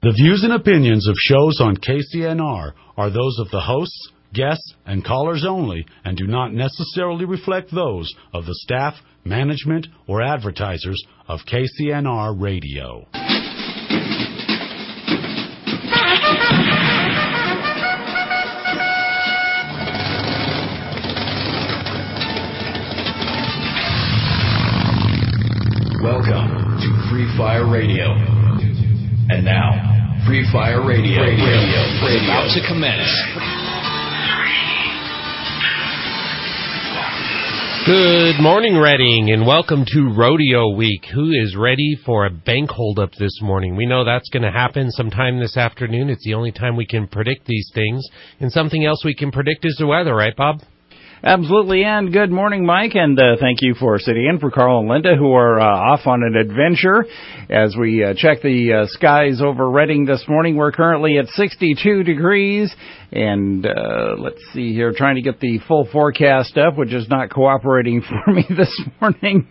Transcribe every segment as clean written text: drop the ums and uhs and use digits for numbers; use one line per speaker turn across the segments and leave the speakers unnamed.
The views and opinions of shows on KCNR are those of the hosts, guests, and callers only and do not necessarily reflect those of the staff, management, or advertisers of KCNR Radio.
Welcome to Free Fire Radio. And now, Free Fire Radio is about to commence.
Good morning, Reading, and welcome to Rodeo Week. Who is ready for a bank holdup this morning? We know that's going to happen sometime this afternoon. It's the only time we can predict these things. And something else we can predict is the weather, right, Bob?
Absolutely, and good morning, Mike, and thank you for sitting in for Carl and Linda, who are off on an adventure. As we check the skies over Reading this morning, we're currently at 62 degrees, and let's see here, trying to get the full forecast up, which is not cooperating for me this morning.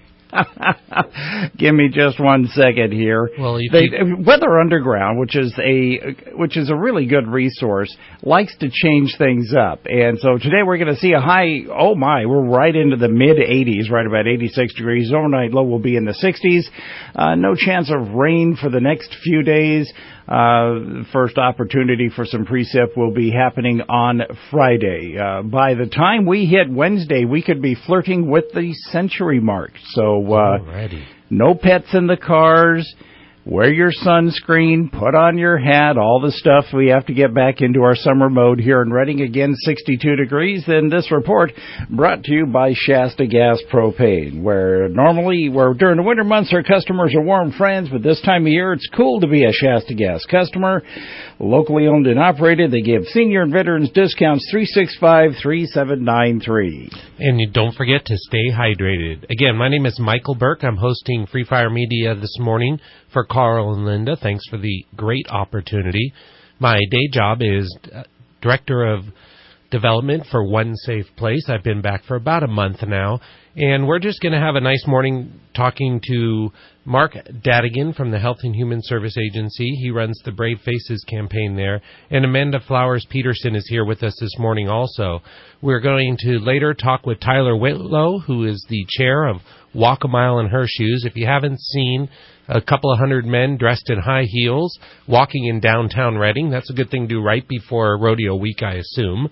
Give me just 1 second here.
Well,
Weather Underground, which is a really good resource, likes to change things up. And so today we're going to see a high, we're right into the mid-80s, right about 86 degrees. Overnight low will be in the 60s. No chance of rain for the next few days. First opportunity for some precip will be happening on Friday. By the time we hit Wednesday, we could be flirting with the century mark. So, no pets in the cars. Wear your sunscreen, put on your hat, all the stuff. We have to get back into our summer mode here in Reading. Again, 62 degrees. And this report brought to you by Shasta Gas Propane, where during the winter months, our customers are warm friends, but this time of year, it's cool to be a Shasta Gas customer. Locally owned and operated, they give senior and veterans discounts 365-3793.
And you don't forget to stay hydrated. Again, my name is Michael Burke. I'm hosting Free Fire Media this morning for Carl and Linda. Thanks for the great opportunity. My day job is Director of Development for One Safe Place. I've been back for about a month now, and we're just going to have a nice morning talking to Mark Dadigan from the Health and Human Service Agency. He runs the Brave Faces campaign there, and Amanda Flowers-Peterson is here with us this morning also. We're going to later talk with Tyler Whitlow, who is the chair of Walk a Mile in Her Shoes. If you haven't seen a couple of hundred men dressed in high heels walking in downtown Reading, that's a good thing to do right before Rodeo Week, I assume.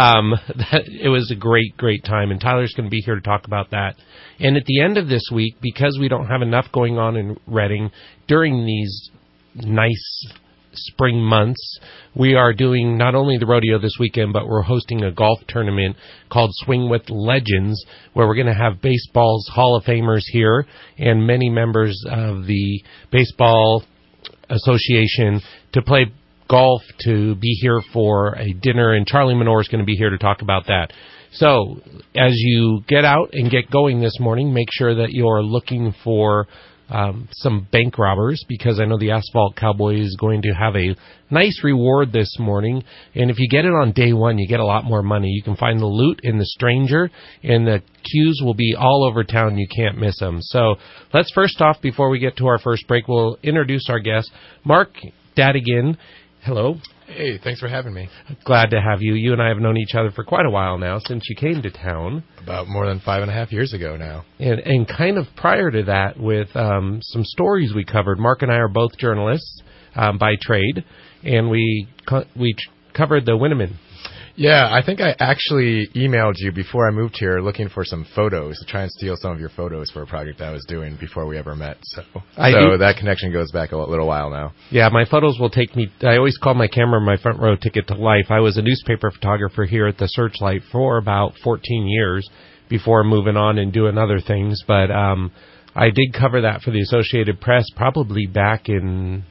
It was a great, great time, and Tyler's going to be here to talk about that. And at the end of this week, because we don't have enough going on in Reading during these nice spring months, we are doing not only the rodeo this weekend, but we're hosting a golf tournament called Swing with Legends, where we're going to have baseball's Hall of Famers here and many members of the Baseball Association to play golf, to be here for a dinner, and Charlie Minor is going to be here to talk about that. So as you get out and get going this morning, make sure that you're looking for some bank robbers, because I know the Asphalt Cowboy is going to have a nice reward this morning. And if you get it on day one, you get a lot more money. You can find the loot in the Stranger, and the cues will be all over town. You can't miss them. So let's first off, before we get to our first break, we'll introduce our guest, Mark Dadigan. Hello.
Hey, thanks for having me.
Glad to have you. You and I have known each other for quite a while now, since you came to town.
About more than 5.5 years ago now.
And kind of prior to that, with some stories we covered. Mark and I are both journalists by trade, and we covered the Winneman.
Yeah, I think I actually emailed you before I moved here looking for some photos, to try and steal some of your photos for a project I was doing before we ever met. So that connection goes back a little while now. Yeah,
my photos will take me, I always call my camera my front row ticket to life. I was a newspaper photographer here at the Searchlight for about 14 years before moving on and doing other things. But I did cover that for the Associated Press probably back in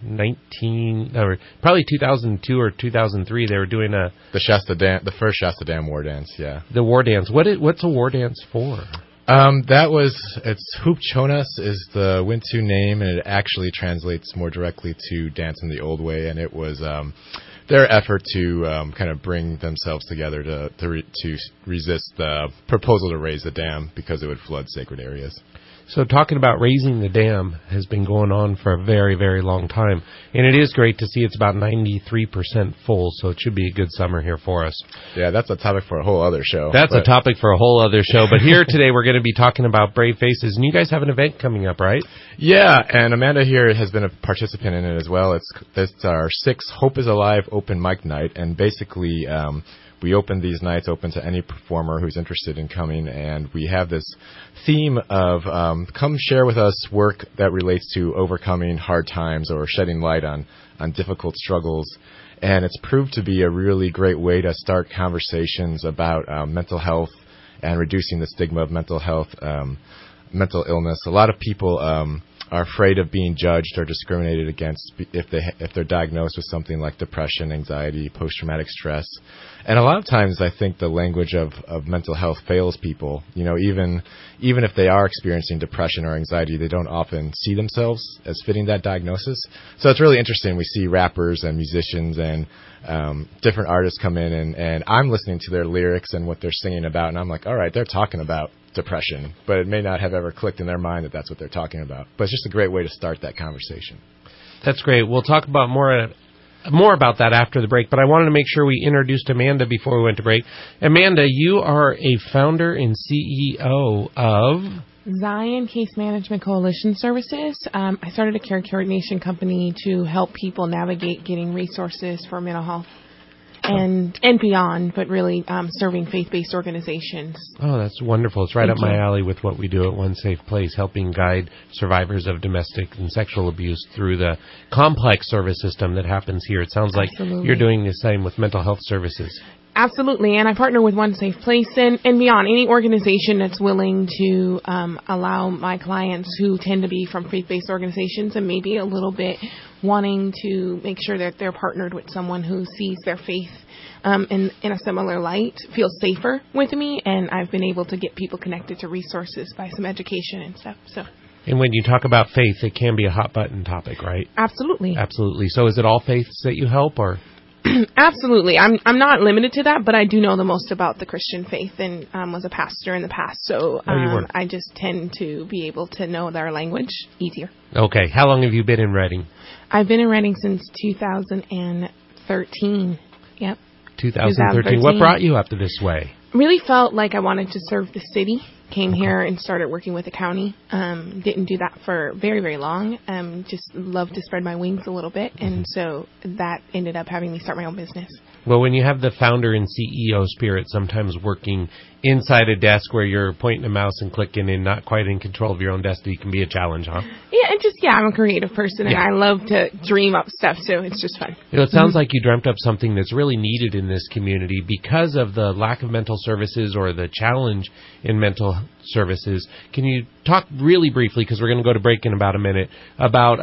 2002 or 2003. They were doing the
first Shasta Dam war dance. Yeah,
the war dance. What's a war dance for?
It's Hoop Chonas is the Wintu name, and it actually translates more directly to dance in the old way. And it was their effort to kind of bring themselves together to resist the proposal to raise the dam because it would flood sacred areas.
So talking about raising the dam has been going on for a very, very long time. And it is great to see it's about 93% full, so it should be a good summer here for us.
Yeah, that's a topic for a whole other show.
That's a topic for a whole other show. But here today we're going to be talking about Brave Faces. And you guys have an event coming up, right?
Yeah, and Amanda here has been a participant in it as well. It's our 6th Hope is Alive open mic night. And basically, we open these nights open to any performer who's interested in coming, and we have this theme of come share with us work that relates to overcoming hard times or shedding light on difficult struggles. And it's proved to be a really great way to start conversations about mental health and reducing the stigma of mental health, mental illness. A lot of people are afraid of being judged or discriminated against if they're diagnosed with something like depression, anxiety, post-traumatic stress. And a lot of times I think the language of mental health fails people. You know, even if they are experiencing depression or anxiety, they don't often see themselves as fitting that diagnosis. So it's really interesting. We see rappers and musicians and different artists come in, and I'm listening to their lyrics and what they're singing about, and I'm like, all right, they're talking about depression, but it may not have ever clicked in their mind that that's what they're talking about. But it's just a great way to start that conversation.
That's great. We'll talk about more about that after the break, but I wanted to make sure we introduced Amanda before we went to break. Amanda, you are a founder and CEO of
Zion Case Management Coalition Services. I started a care coordination company to help people navigate getting resources for mental health and beyond, but really serving faith-based organizations.
Oh, that's wonderful. It's right up my alley with what we do at One Safe Place, helping guide survivors of domestic and sexual abuse through the complex service system that happens here. It sounds like you're doing the same with mental health services.
Absolutely, and I partner with One Safe Place and beyond, any organization that's willing to allow my clients who tend to be from faith-based organizations and maybe a little bit wanting to make sure that they're partnered with someone who sees their faith in a similar light, feels safer with me, and I've been able to get people connected to resources by some education and stuff. So.
And when you talk about faith, it can be a hot-button topic, right?
Absolutely.
Absolutely. So is it all faiths that you help, or?
Absolutely. I'm not limited to that, but I do know the most about the Christian faith and was a pastor in the past. So I just tend to be able to know their language easier.
Okay. How long have you been in Redding?
I've been in Redding since 2013. Yep.
2013. What brought you up to this way?
Really felt like I wanted to serve the city. Came here and started working with the county. Didn't do that for very, very long. Just loved to spread my wings a little bit. And so that ended up having me start my own business.
Well, when you have the founder and CEO spirit, sometimes working inside a desk where you're pointing a mouse and clicking and not quite in control of your own destiny can be a challenge, huh?
Yeah, and I'm a creative person, and I love to dream up stuff, so it's just fun.
You know, it sounds like you dreamt up something that's really needed in this community because of the lack of mental services or the challenge in mental services. Can you talk really briefly, because we're going to go to break in about a minute, about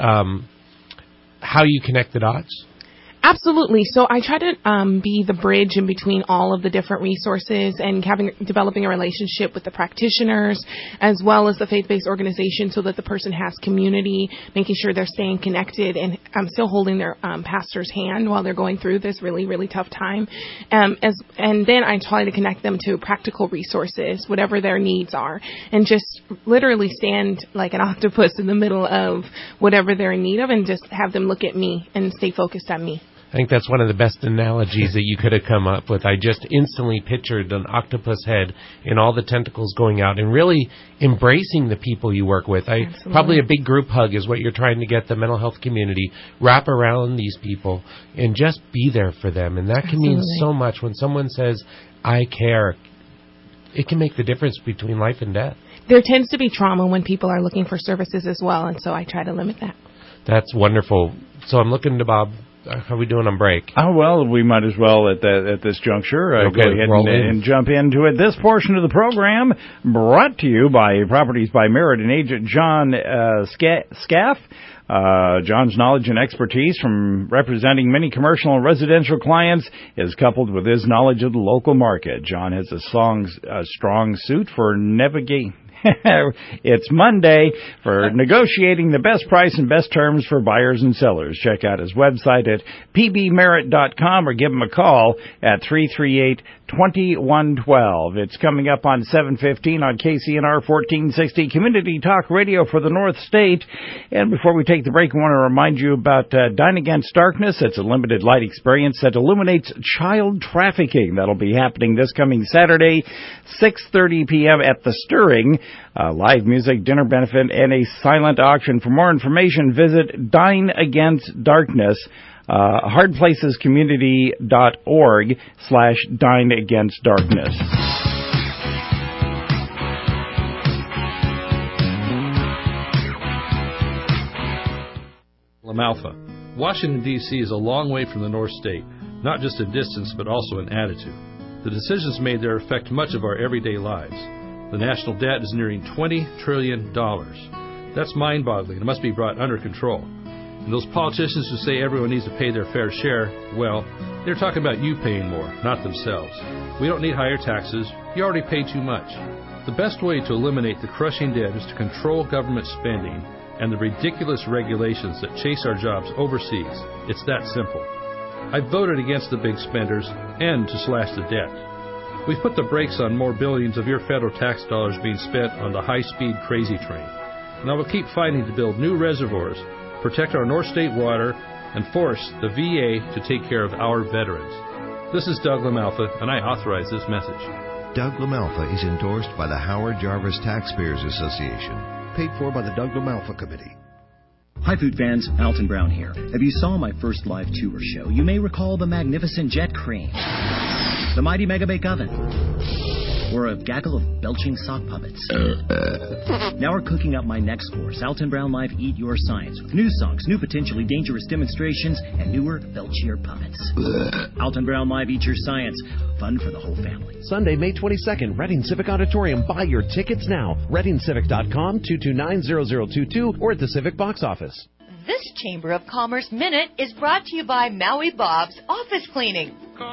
how you connect the dots?
Absolutely. So I try to be the bridge in between all of the different resources and developing a relationship with the practitioners as well as the faith-based organization so that the person has community, making sure they're staying connected and still holding their pastor's hand while they're going through this really, really tough time. And then I try to connect them to practical resources, whatever their needs are, and just literally stand like an octopus in the middle of whatever they're in need of and just have them look at me and stay focused on me.
I think that's one of the best analogies that you could have come up with. I just instantly pictured an octopus head and all the tentacles going out and really embracing the people you work with. Probably a big group hug is what you're trying to get the mental health community, wrap around these people and just be there for them. And that can mean so much. When someone says, I care, it can make the difference between life and death.
There tends to be trauma when people are looking for services as well, and so I try to limit that.
That's wonderful. So I'm looking to Bob. How are we doing on break?
Oh, well, we might as well at this juncture go ahead and jump into it. This portion of the program brought to you by Properties by Merit and agent John Scaff. John's knowledge and expertise from representing many commercial and residential clients is coupled with his knowledge of the local market. John has a strong suit for navigating. It's Monday for negotiating the best price and best terms for buyers and sellers. Check out his website at pbmerit.com or give him a call at 2112. It's coming up on 7:15 on KCNR 1460 Community Talk Radio for the North State. And before we take the break, I want to remind you about Dine Against Darkness. It's a limited light experience that illuminates child trafficking. That'll be happening this coming Saturday, 6:30 p.m. at The Stirring. Live music, dinner benefit, and a silent auction. For more information, visit Dine Against Darkness. hardplacescommunity.org/Dine Against Darkness.
Alfalfa. Washington, D.C. is a long way from the North State, not just in distance but also in attitude. The decisions made there affect much of our everyday lives. The national debt is nearing $20 trillion. That's mind-boggling. It must be brought under control. And those politicians who say everyone needs to pay their fair share, well, they're talking about you paying more, not themselves. We don't need higher taxes. You already pay too much. The best way to eliminate the crushing debt is to control government spending and the ridiculous regulations that chase our jobs overseas. It's that simple. I voted against the big spenders and to slash the debt. We've put the brakes on more billions of your federal tax dollars being spent on the high-speed crazy train. And I will keep fighting to build new reservoirs, protect our North State water, and force the VA to take care of our veterans. This is Doug LaMalfa, and I authorize this message.
Doug LaMalfa is endorsed by the Howard Jarvis Taxpayers Association, paid for by the Doug LaMalfa Committee.
Hi, food fans. Alton Brown here. If you saw my first live tour show, you may recall the magnificent Jet Cream, the mighty Mega Bake Oven, or a gaggle of belching sock puppets. Now we're cooking up my next course, Alton Brown Live Eat Your Science, with new songs, new potentially dangerous demonstrations, and newer, belchier puppets. Alton Brown Live Eat Your Science. Fun for the whole family.
Sunday, May 22nd, Reading Civic Auditorium. Buy your tickets now. ReadingCivic.com, 229-0022, or at the Civic box office.
This Chamber of Commerce Minute is brought to you by Maui Bob's Office Cleaning.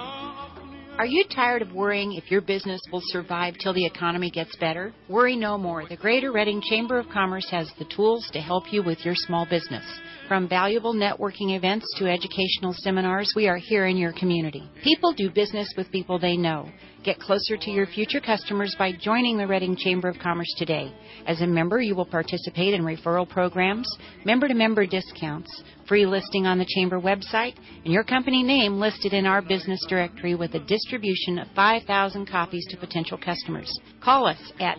Are you tired of worrying if your business will survive till the economy gets better? Worry no more. The Greater Reading Chamber of Commerce has the tools to help you with your small business. From valuable networking events to educational seminars, we are here in your community. People do business with people they know. Get closer to your future customers by joining the Reading Chamber of Commerce today. As a member, you will participate in referral programs, member-to-member discounts, free listing on the Chamber website, and your company name listed in our business directory with a distribution of 5,000 copies to potential customers. Call us at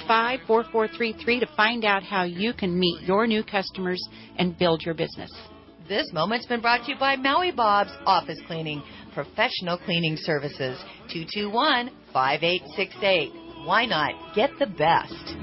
225-4433 to find out how you can meet your new customers and build your business.
This moment's been brought to you by Maui Bob's Office Cleaning, professional cleaning services, 221-5868. Why not? Get the best.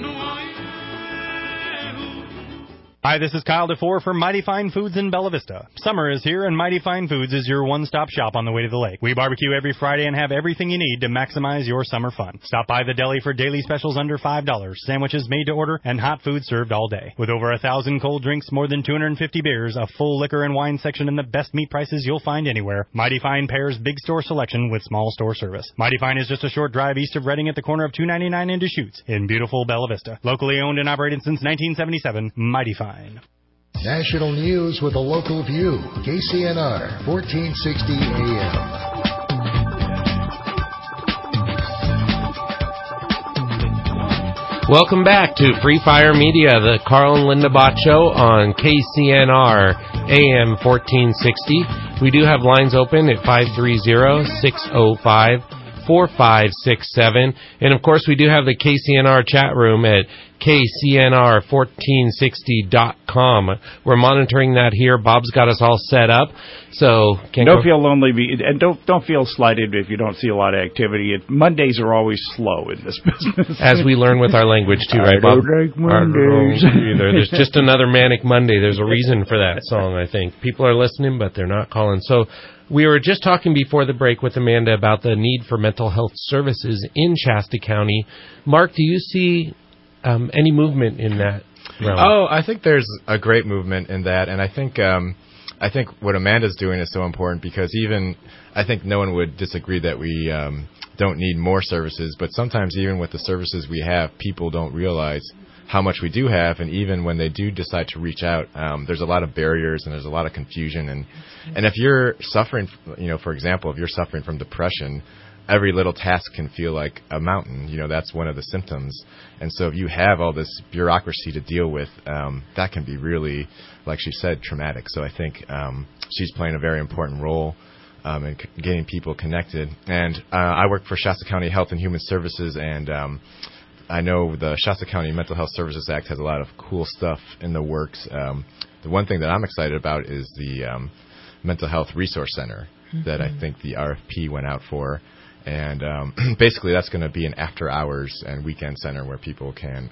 Hi, this is Kyle DeFore from Mighty Fine Foods in Bella Vista. Summer is here, and Mighty Fine Foods is your one-stop shop on the way to the lake. We barbecue every Friday and have everything you need to maximize your summer fun. Stop by the deli for daily specials under $5, sandwiches made to order, and hot food served all day. With over 1,000 cold drinks, more than 250 beers, a full liquor and wine section, and the best meat prices you'll find anywhere, Mighty Fine pairs big store selection with small store service. Mighty Fine is just a short drive east of Reading at the corner of 299 and Deschutes in beautiful Bella Vista. Locally owned and operated since 1977, Mighty Fine.
National news with a local view. KCNR, 1460 AM.
Welcome back to Free Fire Media, the Carl and Linda Bott Show on KCNR AM 1460. We do have lines open at 530-605-4567. And, of course, we do have the KCNR chat room at KCNR1460.com. We're monitoring that here. Bob's got us all set up. So
don't feel lonely, and don't feel slighted if you don't see a lot of activity. Mondays are always slow in this business.
As we learn with our language too, right, Bob?
I don't like Mondays.
Either. There's just another manic Monday. There's a reason for that song, I think. People are listening, but they're not calling. So we were just talking before the break with Amanda about the need for mental health services in Shasta County. Mark, do you see any movement in that realm?
Oh, I think there's a great movement in that, and I think what Amanda's doing is so important because I think no one would disagree that we don't need more services, but sometimes even with the services we have, people don't realize how much we do have, and even when they do decide to reach out, there's a lot of barriers and there's a lot of confusion, and if you're suffering, for example, if you're suffering from depression, every little task can feel like a mountain. That's one of the symptoms. And so if you have all this bureaucracy to deal with, that can be really, like she said, traumatic. So I think she's playing a very important role in getting people connected. And I work for Shasta County Health and Human Services, and I know the Shasta County Mental Health Services Act has a lot of cool stuff in the works. The one thing that I'm excited about is the Mental Health Resource Center that I think the RFP went out for. And basically that's going to be an after-hours and weekend center where people can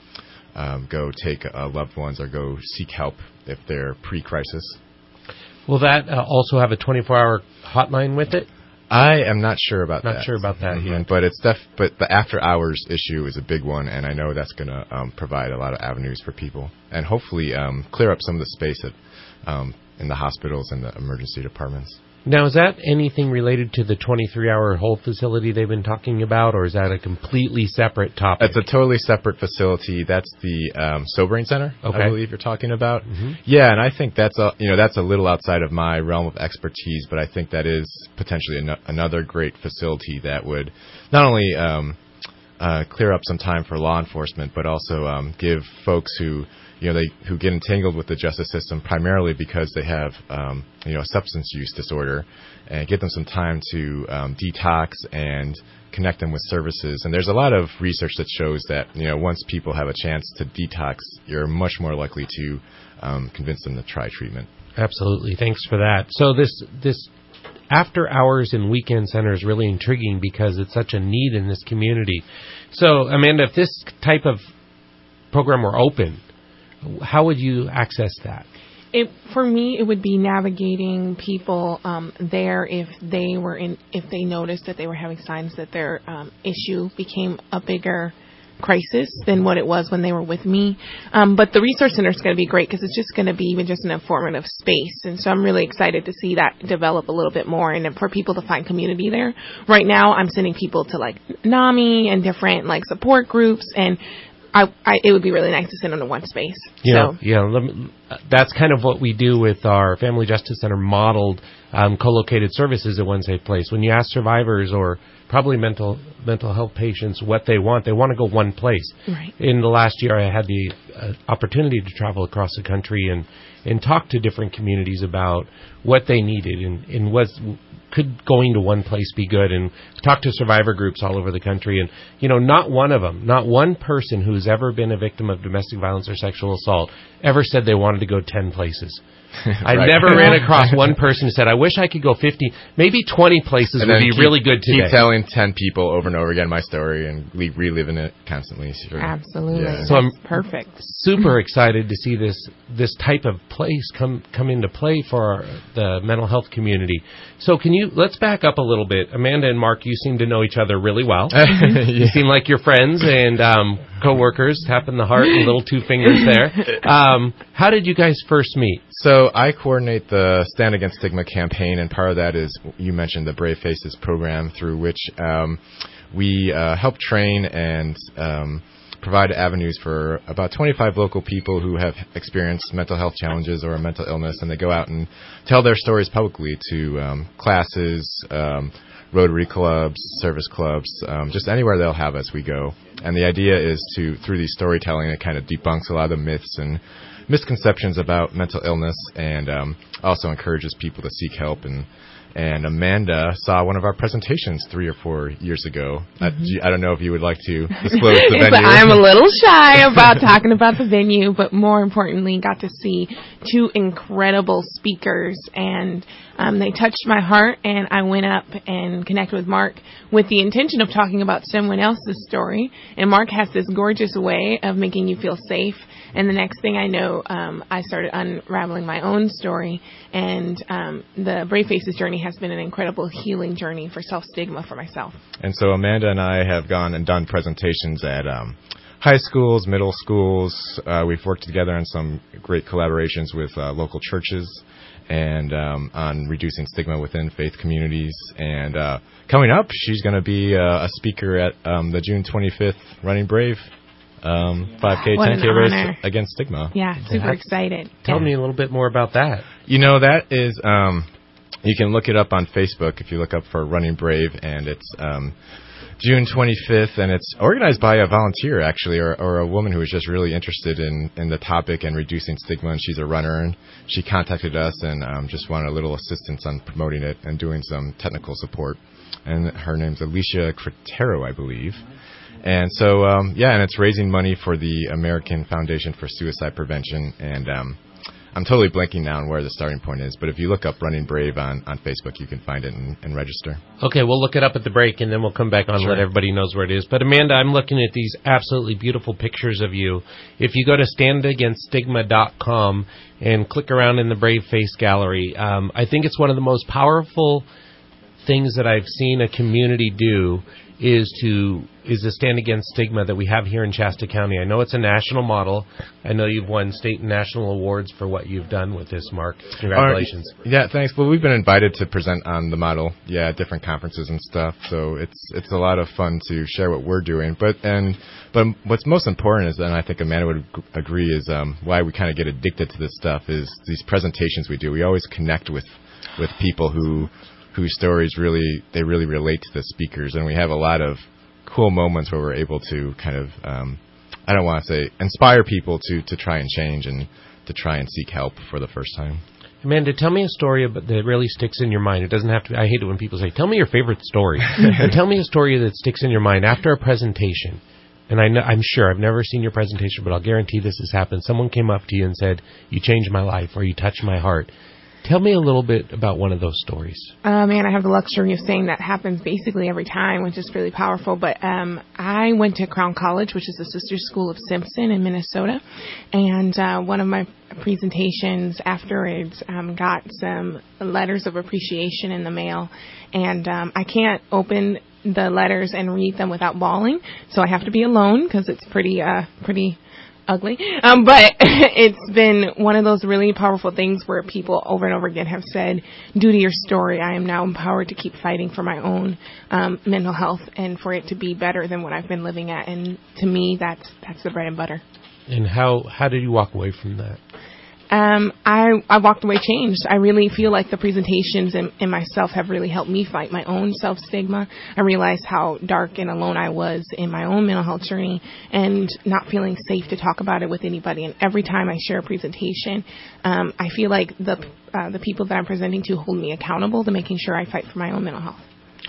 go take loved ones or go seek help if they're pre-crisis.
Will that also have a 24-hour hotline with it?
I am not sure about that.
Not sure about that yet.
But but the after-hours issue is a big one, and I know that's going to provide a lot of avenues for people and hopefully clear up some of the space in the hospitals and the emergency departments.
Now, is that anything related to the 23-hour hold facility they've been talking about, or is that a completely separate topic?
It's a totally separate facility. That's the Sobering Center, okay. I believe you're talking about. Mm-hmm. Yeah, and I think that's a little outside of my realm of expertise, but I think that is potentially another great facility that would not only clear up some time for law enforcement, but also give folks who get entangled with the justice system primarily because they have a substance use disorder, and give them some time to detox and connect them with services. And there's a lot of research that shows that once people have a chance to detox, you're much more likely to convince them to try treatment.
Absolutely. Thanks for that. So this after hours and weekend center is really intriguing because it's such a need in this community. So, Amanda, if this type of program were open, how would you access that?
For me, it would be navigating people there if they noticed that they were having signs that their issue became a bigger crisis than what it was when they were with me. But the resource center is going to be great because it's just going to be even just an informative space. And so I'm really excited to see that develop a little bit more and for people to find community there. Right now, I'm sending people to like NAMI and different like support groups, and it would be really nice to sit under one space.
That's kind of what we do with our Family Justice Center modeled co-located services at One Safe Place. When you ask survivors or probably mental health patients what they want to go one place.
Right.
In the last year, I had the opportunity to travel across the country and talk to different communities about what they needed and could going to one place be good, and talk to survivor groups all over the country. And, not one person who's ever been a victim of domestic violence or sexual assault ever said they wanted to go 10 places. I never ran across one person who said, I wish I could go 50, maybe 20 places would be really good today.
Keep telling 10 people over and over again my story and reliving it constantly. Sure.
Absolutely.
Yeah.
So I'm perfect.
Super excited to see this type of place come into play for the mental health community. So let's back up a little bit. Amanda and Mark, you seem to know each other really well.
Yeah.
You seem like you're friends and co-workers, tapping the heart and little two fingers there. How did you guys first meet?
So I coordinate the Stand Against Stigma campaign, and part of that is, you mentioned the Brave Faces program, through which we help train and provide avenues for about 25 local people who have experienced mental health challenges or a mental illness, and they go out and tell their stories publicly to classes, Rotary clubs, service clubs, just anywhere they'll have us, we go. And the idea is through these storytelling, it kind of debunks a lot of the myths and misconceptions about mental illness, and also encourages people to seek help. And Amanda saw one of our presentations 3 or 4 years ago. I don't know if you would like to disclose the venue.
I'm a little shy about talking about the venue, but more importantly, got to see 2 incredible speakers, and they touched my heart, and I went up and connected with Mark with the intention of talking about someone else's story. And Mark has this gorgeous way of making you feel safe. And the next thing I know, I started unraveling my own story, and the Brave Faces journey has been an incredible healing journey for self-stigma for myself.
And so Amanda and I have gone and done presentations at high schools, middle schools. We've worked together on some great collaborations with local churches and on reducing stigma within faith communities. And coming up, she's going to be a speaker at the June 25th Running Brave 5K, 10K race against stigma.
Yeah, super excited.
Tell me a little bit more about that.
That is you can look it up on Facebook if you look up for Running Brave, and it's June 25th, and it's organized by a volunteer, actually, or a woman who was just really interested in the topic and reducing stigma, and she's a runner, and she contacted us and just wanted a little assistance on promoting it and doing some technical support. And her name's Alicia Cretero, I believe. And so, and it's raising money for the American Foundation for Suicide Prevention, and I'm totally blanking now on where the starting point is, but if you look up Running Brave on Facebook, you can find it and register.
Okay, we'll look it up at the break, and then we'll come back on and let everybody knows where it is. But, Amanda, I'm looking at these absolutely beautiful pictures of you. If you go to standagainststigma.com and click around in the Brave Face Gallery, I think it's one of the most powerful things that I've seen a community do is to stand against stigma that we have here in Shasta County. I know it's a national model. I know you've won state and national awards for what you've done with this, Mark. Congratulations.
Yeah, thanks. Well, we've been invited to present on the model, at different conferences and stuff. So it's a lot of fun to share what we're doing. But what's most important is, and I think Amanda would agree, is why we kind of get addicted to this stuff is these presentations we do. We always connect with people whose stories really relate to the speakers, and we have a lot of cool moments where we're able to kind of I don't want to say inspire people to try and change and to try and seek help for the first time.
Amanda, tell me a story that really sticks in your mind. It doesn't have to. I hate it when people say, "Tell me your favorite story." But tell me a story that sticks in your mind after a presentation. And I'm sure I've never seen your presentation, but I'll guarantee this has happened. Someone came up to you and said, "You changed my life," or "You touched my heart." Tell me a little bit about one of those stories.
Man, I have the luxury of saying that happens basically every time, which is really powerful. But I went to Crown College, which is the sister school of Simpson in Minnesota. And one of my presentations afterwards got some letters of appreciation in the mail. And I can't open the letters and read them without bawling. So I have to be alone because it's pretty ugly. But it's been one of those really powerful things where people over and over again have said, due to your story, I am now empowered to keep fighting for my own mental health and for it to be better than what I've been living at. And to me, that's the bread and butter.
And how did you walk away from that?
I walked away changed. I really feel like the presentations and myself have really helped me fight my own self-stigma. I realized how dark and alone I was in my own mental health journey and not feeling safe to talk about it with anybody. And every time I share a presentation, I feel like the people that I'm presenting to hold me accountable to making sure I fight for my own mental health.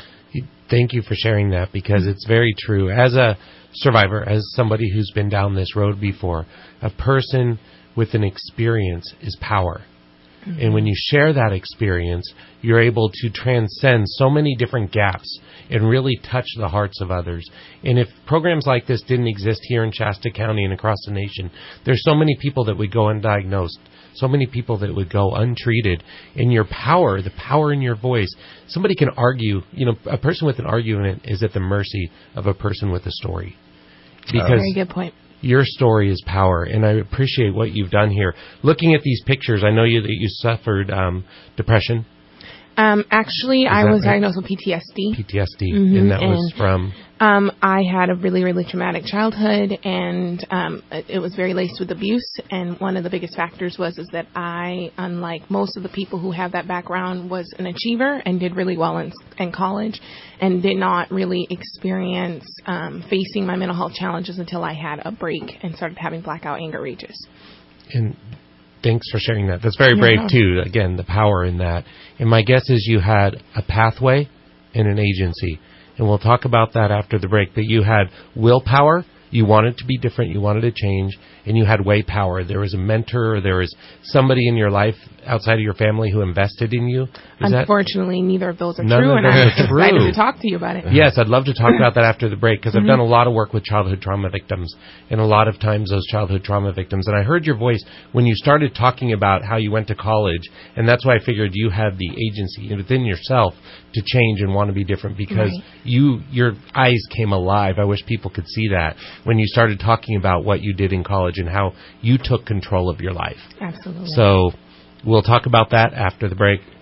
Thank you for sharing that, because it's very true. As a survivor, as somebody who's been down this road before, a person with an experience is power. Mm-hmm. And when you share that experience, you're able to transcend so many different gaps and really touch the hearts of others. And if programs like this didn't exist here in Shasta County and across the nation, there's so many people that would go undiagnosed, so many people that would go untreated. And your power, the power in your voice, somebody can argue, a person with an argument is at the mercy of a person with a story. Because
very good point.
Your story is power, and I appreciate what you've done here. Looking at these pictures, I know that you suffered depression.
Actually, I was diagnosed with PTSD.
PTSD, mm-hmm. And that was from?
I had a really, really traumatic childhood, and it was very laced with abuse. And one of the biggest factors was that I, unlike most of the people who have that background, was an achiever and did really well in college, and did not really experience facing my mental health challenges until I had a break and started having blackout anger rages.
And thanks for sharing that. That's very brave, too. Again, the power in that. And my guess is you had a pathway and an agency. And we'll talk about that after the break. But you had willpower. You wanted to be different. You wanted to change. And you had way power. There was a mentor, or there was somebody in your life outside of your family who invested in you.
Unfortunately, neither of those are
true.
And I'm excited to talk to you about it.
Yes, I'd love to talk about that after the break, because I've done a lot of work with childhood trauma victims, and a lot of times those childhood trauma victims. And I heard your voice when you started talking about how you went to college, and that's why I figured you had the agency within yourself to change and want to be different, because your eyes came alive. I wish people could see that when you started talking about what you did in college and how you took control of your life.
Absolutely.
So we'll talk about that after the break.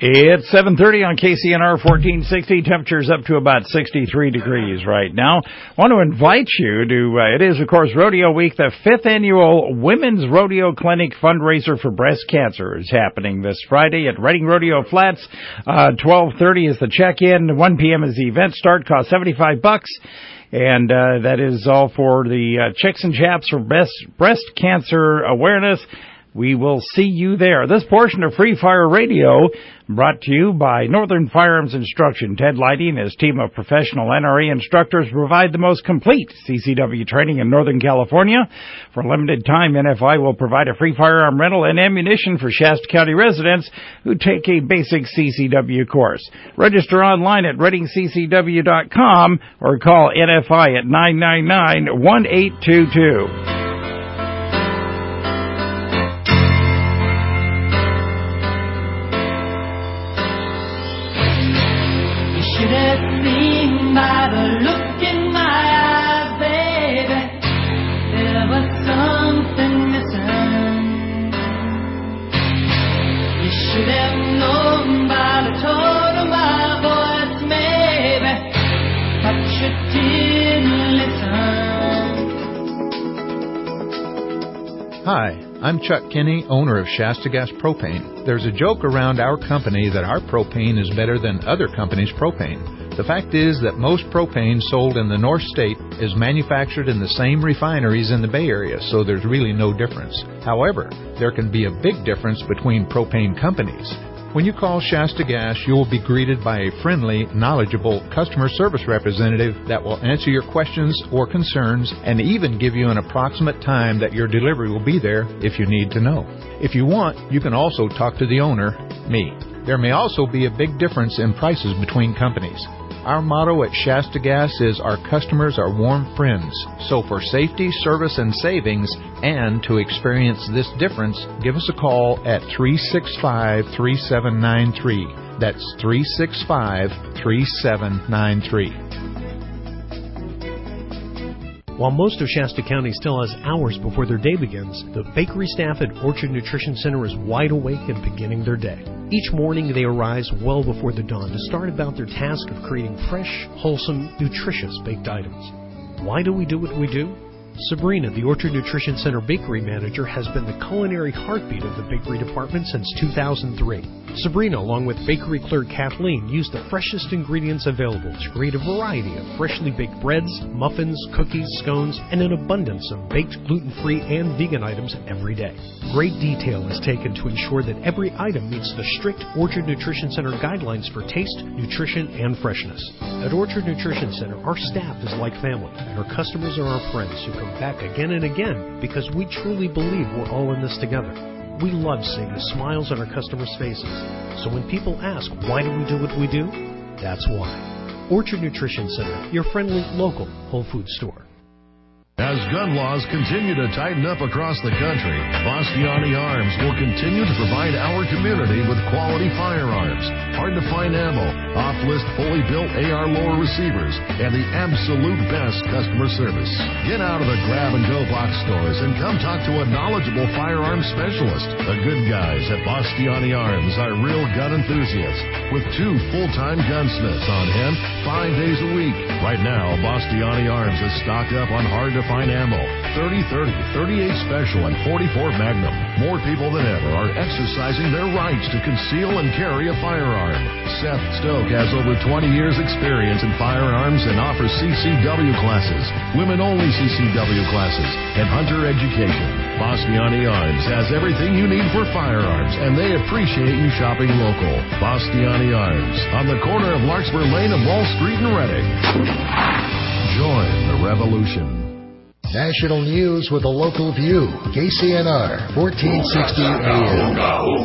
It's 7:30 on KCNR 1460. Temperatures up to about 63 degrees right now. I want to invite you to, it is, of course, Rodeo Week. The 5th Annual Women's Rodeo Clinic fundraiser for breast cancer is happening this Friday at Reading Rodeo Flats. 12:30 is the check-in. 1 p.m. is the event start. Cost $75. And that is all for the chicks and chaps for breast cancer awareness. We will see you there. This portion of Free Fire Radio brought to you by Northern Firearms Instruction. Ted Leidy and his team of professional NRA instructors provide the most complete CCW training in Northern California. For a limited time, NFI will provide a free firearm rental and ammunition for Shasta County residents who take a basic CCW course. Register online at readingccw.com or call NFI at 999-1822.
By the look in my eyes, baby, there was something missing. You should have known by the tone of my voice, maybe, but you didn't listen.
Hi, I'm Chuck Kinney, owner of Shasta Gas Propane. There's a joke around our company that our propane is better than other companies' propane. The fact is that most propane sold in the North State is manufactured in the same refineries in the Bay Area, so there's really no difference. However, there can be a big difference between propane companies. When you call Shasta Gas, you will be greeted by a friendly, knowledgeable customer service representative that will answer your questions or concerns and even give you an approximate time that your delivery will be there if you need to know. If you want, you can also talk to the owner, me. There may also be a big difference in prices between companies. Our motto at Shasta Gas is our customers are warm friends. So for safety, service, and savings, and to experience this difference, give us a call at 365-3793. That's 365-3793.
While most of Shasta County still has hours before their day begins, the bakery staff at Orchard Nutrition Center is wide awake and beginning their day. Each morning they arise well before the dawn to start about their task of creating fresh, wholesome, nutritious baked items. Why do we do what we do? Sabrina, the Orchard Nutrition Center bakery manager, has been the culinary heartbeat of the bakery department since 2003. Sabrina, along with bakery clerk Kathleen, use the freshest ingredients available to create a variety of freshly baked breads, muffins, cookies, scones, and an abundance of baked gluten-free and vegan items every day. Great detail is taken to ensure that every item meets the strict Orchard Nutrition Center guidelines for taste, nutrition, and freshness. At Orchard Nutrition Center, our staff is like family, and our customers are our friends who come back again and again because we truly believe we're all in this together. We love seeing the smiles on our customers' faces. So when people ask, why do we do what we do? That's why. Orchard Nutrition Center, your friendly local Whole Foods store.
As gun laws continue to tighten up across the country, Bastiani Arms will continue to provide our community with quality firearms, hard-to-find ammo, off-list fully built AR lower receivers, and the absolute best customer service. Get out of the grab-and-go box stores and come talk to a knowledgeable firearms specialist. The good guys at Bastiani Arms are real gun enthusiasts with 2 full-time gunsmiths on hand 5 days a week. Right now, Bastiani Arms is stocked up on hard-to-find ammo, 30-30, 38 Special, and 44 Magnum. More people than ever are exercising their rights to conceal and carry a firearm. Seth Stoke has over 20 years experience in firearms and offers CCW classes, women-only CCW classes, and hunter education. Bastiani Arms has everything you need for firearms, and they appreciate you shopping local. Bastiani Arms, on the corner of Larkspur Lane and Wall Street in Reading. Join the revolution.
National news with a local view. KCNR 1460 AM.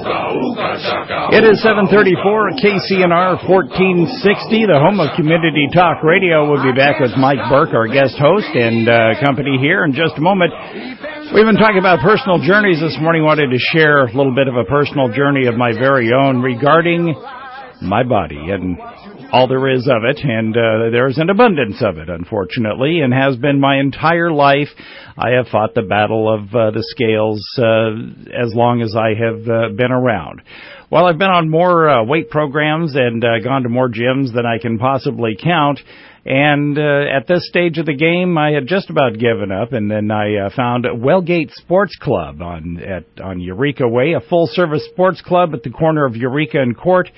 It is 7:34 KCNR 1460, the home of community talk radio. We'll be back with Mike Burke, our guest host, and company here in just a moment. We've been talking about personal journeys this morning. Wanted to share a little bit of a personal journey of my very own regarding my body and all there is of it, and there's an abundance of it, unfortunately, and has been my entire life. I have fought the battle of the scales as long as I have been around. Well, I've been on more weight programs and gone to more gyms than I can possibly count. And at this stage of the game, I had just about given up, and then I found Wellgate Sports Club on Eureka Way, a full-service sports club at the corner of Eureka and Court.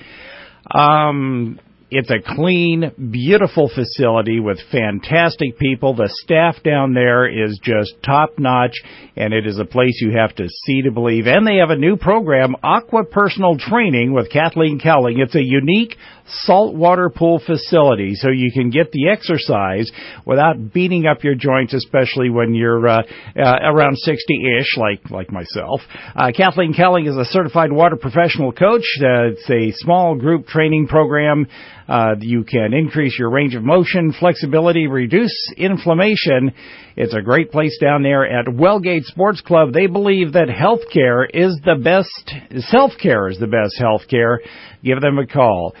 It's a clean, beautiful facility with fantastic people. The staff down there is just top-notch, and it is a place you have to see to believe. And they have a new program, Aqua Personal Training with Kathleen Cowling. It's a unique saltwater pool facility, so you can get the exercise without beating up your joints, especially when you're around 60-ish, like myself. Kathleen Cowling is a certified water professional coach. It's a small group training program. You can increase your range of motion, flexibility, reduce inflammation. It's a great place down there at Wellgate Sports Club. They believe that self-care is the best healthcare. Give them a call.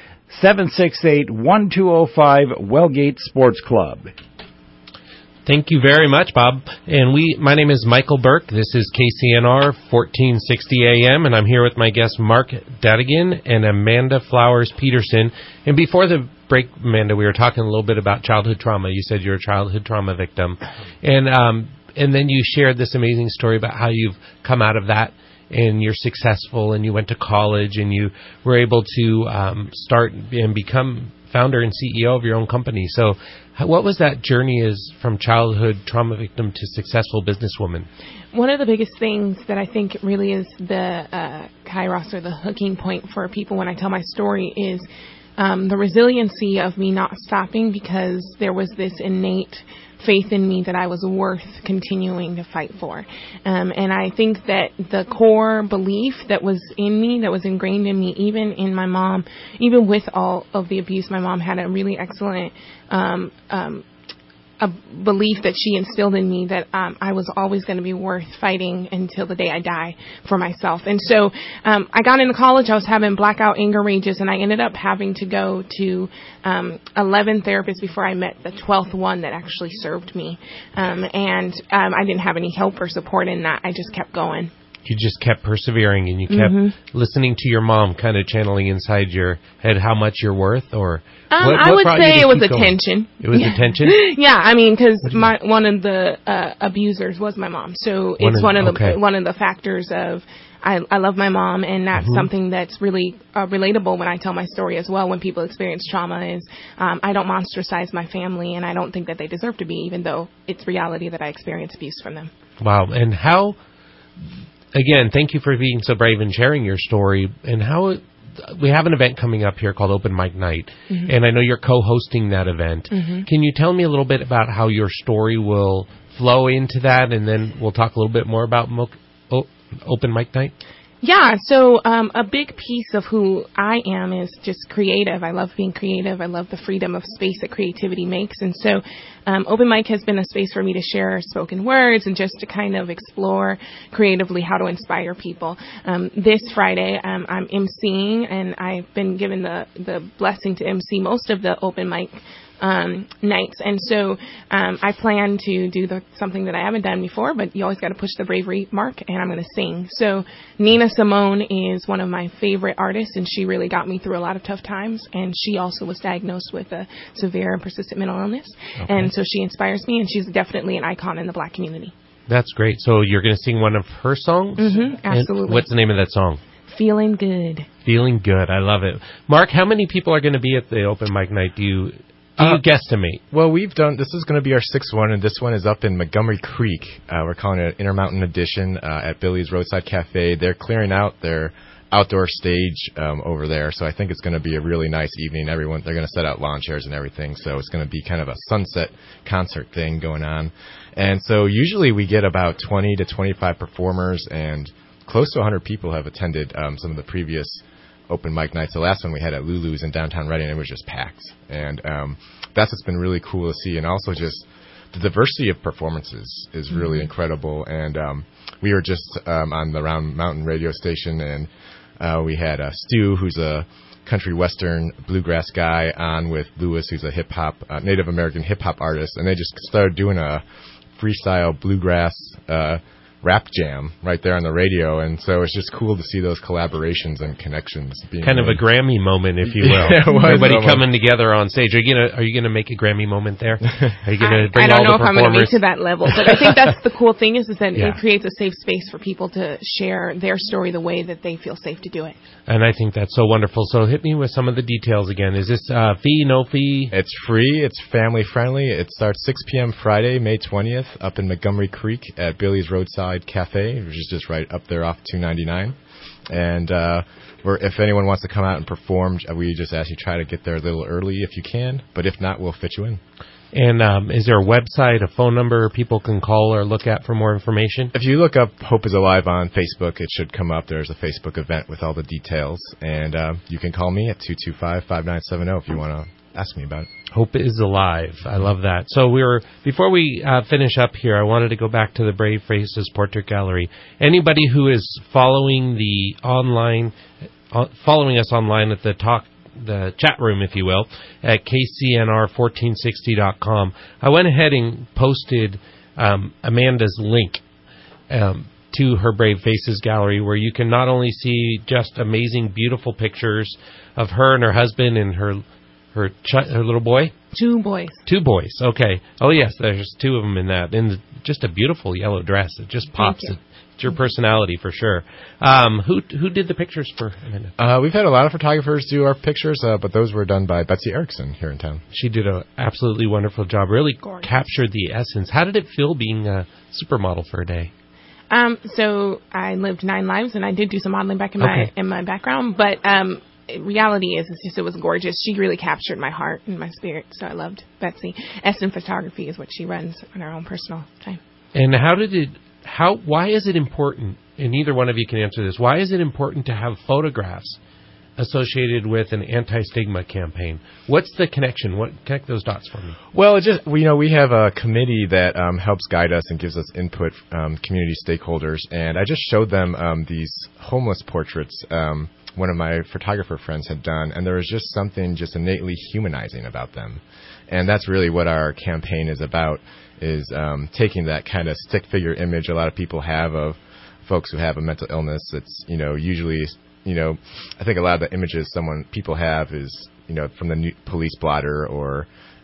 768-1205 Wellgate Sports Club.
Thank you very much, Bob. And my name is Michael Burke. This is KCNR 1460 AM, and I'm here with my guests Mark Dadigan and Amanda Flowers-Peterson. And before the break, Amanda, we were talking a little bit about childhood trauma. You said you're a childhood trauma victim. And then you shared this amazing story about how you've come out of that and you're successful and you went to college and you were able to start and become founder and CEO of your own company. So what was that journey as from childhood trauma victim to successful businesswoman?
One of the biggest things that I think really is the kairos or the hooking point for people when I tell my story is the resiliency of me not stopping, because there was this innate faith in me that I was worth continuing to fight for. And I think that the core belief that was in me, that was ingrained in me, even in my mom, even with all of the abuse, my mom had a really excellent a belief that she instilled in me that I was always going to be worth fighting until the day I die for myself. And so I got into college. I was having blackout anger rages, and I ended up having to go to 11 therapists before I met the 12th one that actually served me. I didn't have any help or support in that. I just kept going.
You just kept persevering, and you kept listening to your mom, kind of channeling inside your head how much you're worth, or what
I would say it was attention.
It was attention?
Yeah, I mean, because one of the abusers was my mom, so it's one of the factors of I love my mom, and that's something that's really relatable when I tell my story as well. When people experience trauma, is I don't monstricize my family, and I don't think that they deserve to be, even though it's reality that I experience abuse from them.
Wow, and how? Again, thank you for being so brave and sharing your story. And how we have an event coming up here called Open Mic Night, and I know you're co-hosting that event. Can you tell me a little bit about how your story will flow into that, and then we'll talk a little bit more about Open Mic Night?
Yeah, so a big piece of who I am is just creative. I love being creative. I love the freedom of space that creativity makes. And so Open Mic has been a space for me to share spoken words and just to kind of explore creatively how to inspire people. This Friday, I'm emceeing, and I've been given the blessing to MC most of the Open Mic nights. And so I plan to do something that I haven't done before, but you always got to push the bravery mark, and I'm going to sing. So Nina Simone is one of my favorite artists, and she really got me through a lot of tough times, and she also was diagnosed with a severe and persistent mental illness. Okay. And so she inspires me, and she's definitely an icon in the Black community. That's great. So you're going to sing one of her songs? Absolutely. And what's the name of that song? Feeling Good. Feeling Good. I love it. Mark, how many people are going to be at the Open Mic Night? Do you guesstimate? Well, this is going to be our sixth one, and this one is up in Montgomery Creek. We're calling it Intermountain Edition at Billy's Roadside Cafe. They're clearing out their outdoor stage over there, so I think it's going to be a really nice evening. They're going to set out lawn chairs and everything, so it's going to be kind of a sunset concert thing going on. And so usually we get about 20 to 25 performers, and close to 100 people have attended some of the previous Open Mic Nights. The last one we had at Lulu's in downtown Reading, it was just packed. And that's what's been really cool to see. And also just the diversity of performances is really incredible. And we were just on the Round Mountain radio station, and we had Stu, who's a country western bluegrass guy, on with Lewis, who's a hip-hop, Native American hip-hop artist. And they just started doing a freestyle bluegrass
rap jam right there on the radio, and so it's just cool to see those collaborations and connections being
kind of a Grammy moment, if you will.
Yeah,
everybody coming together on stage. Are you gonna make a Grammy moment there? Are you gonna bring
I
all
don't know
the
if I'm going to be
performers?
to that level, but I think that's the cool thing is that
Yeah.
it creates a safe space for people to share their story the way that they feel safe to do it.
And I think that's so wonderful. So hit me with some of the details again. Is this fee, no fee?
It's free. It's family friendly. It starts 6 p.m. Friday, May 20th, up in Montgomery Creek at Billy's Roadside Cafe, which is just right up there off 299. And if anyone wants to come out and perform, we just ask you try to get there a little early if you can. But if not, we'll fit you in.
And is there a website, a phone number people can call or look at for more information?
If you look up Hope is Alive on Facebook, it should come up. There's a Facebook event with all the details. And you can call me at 225-5970 if you want to ask me about it.
Hope is Alive. I love that. So before we finish up here, I wanted to go back to the Brave Faces Portrait Gallery. Anybody who is following us online at the chat room, if you will, at kcnr1460.com. I went ahead and posted Amanda's link to her Brave Faces gallery, where you can not only see just amazing, beautiful pictures of her and her husband and her little boy.
2 boys.
2 boys. Okay. Oh yes, there's 2 of them in that, and just a beautiful yellow dress. It just pops. It's your personality for sure. Who did the pictures for Amanda?
We've had a lot of photographers do our pictures, but those were done by Betsy Erickson here in town.
She did an absolutely wonderful job. Really captured the essence. How did it feel being a supermodel for a day?
So I lived 9 lives, and I did do some modeling back in my background, but reality is it was gorgeous. She really captured my heart and my spirit, so I loved Betsy. Essen Photography is what she runs on her own personal time.
And why is it important, and neither one of you can answer this, why is it important to have photographs associated with an anti-stigma campaign? What's the connection? Connect those dots for me.
Well, we have a committee that helps guide us and gives us input, community stakeholders, and I just showed them these homeless portraits one of my photographer friends had done, and there was just something just innately humanizing about them. And that's really what our campaign is about, is taking that kind of stick figure image a lot of people have of folks who have a mental illness. It's, usually, I think a lot of the images people have is, from the police blotter or,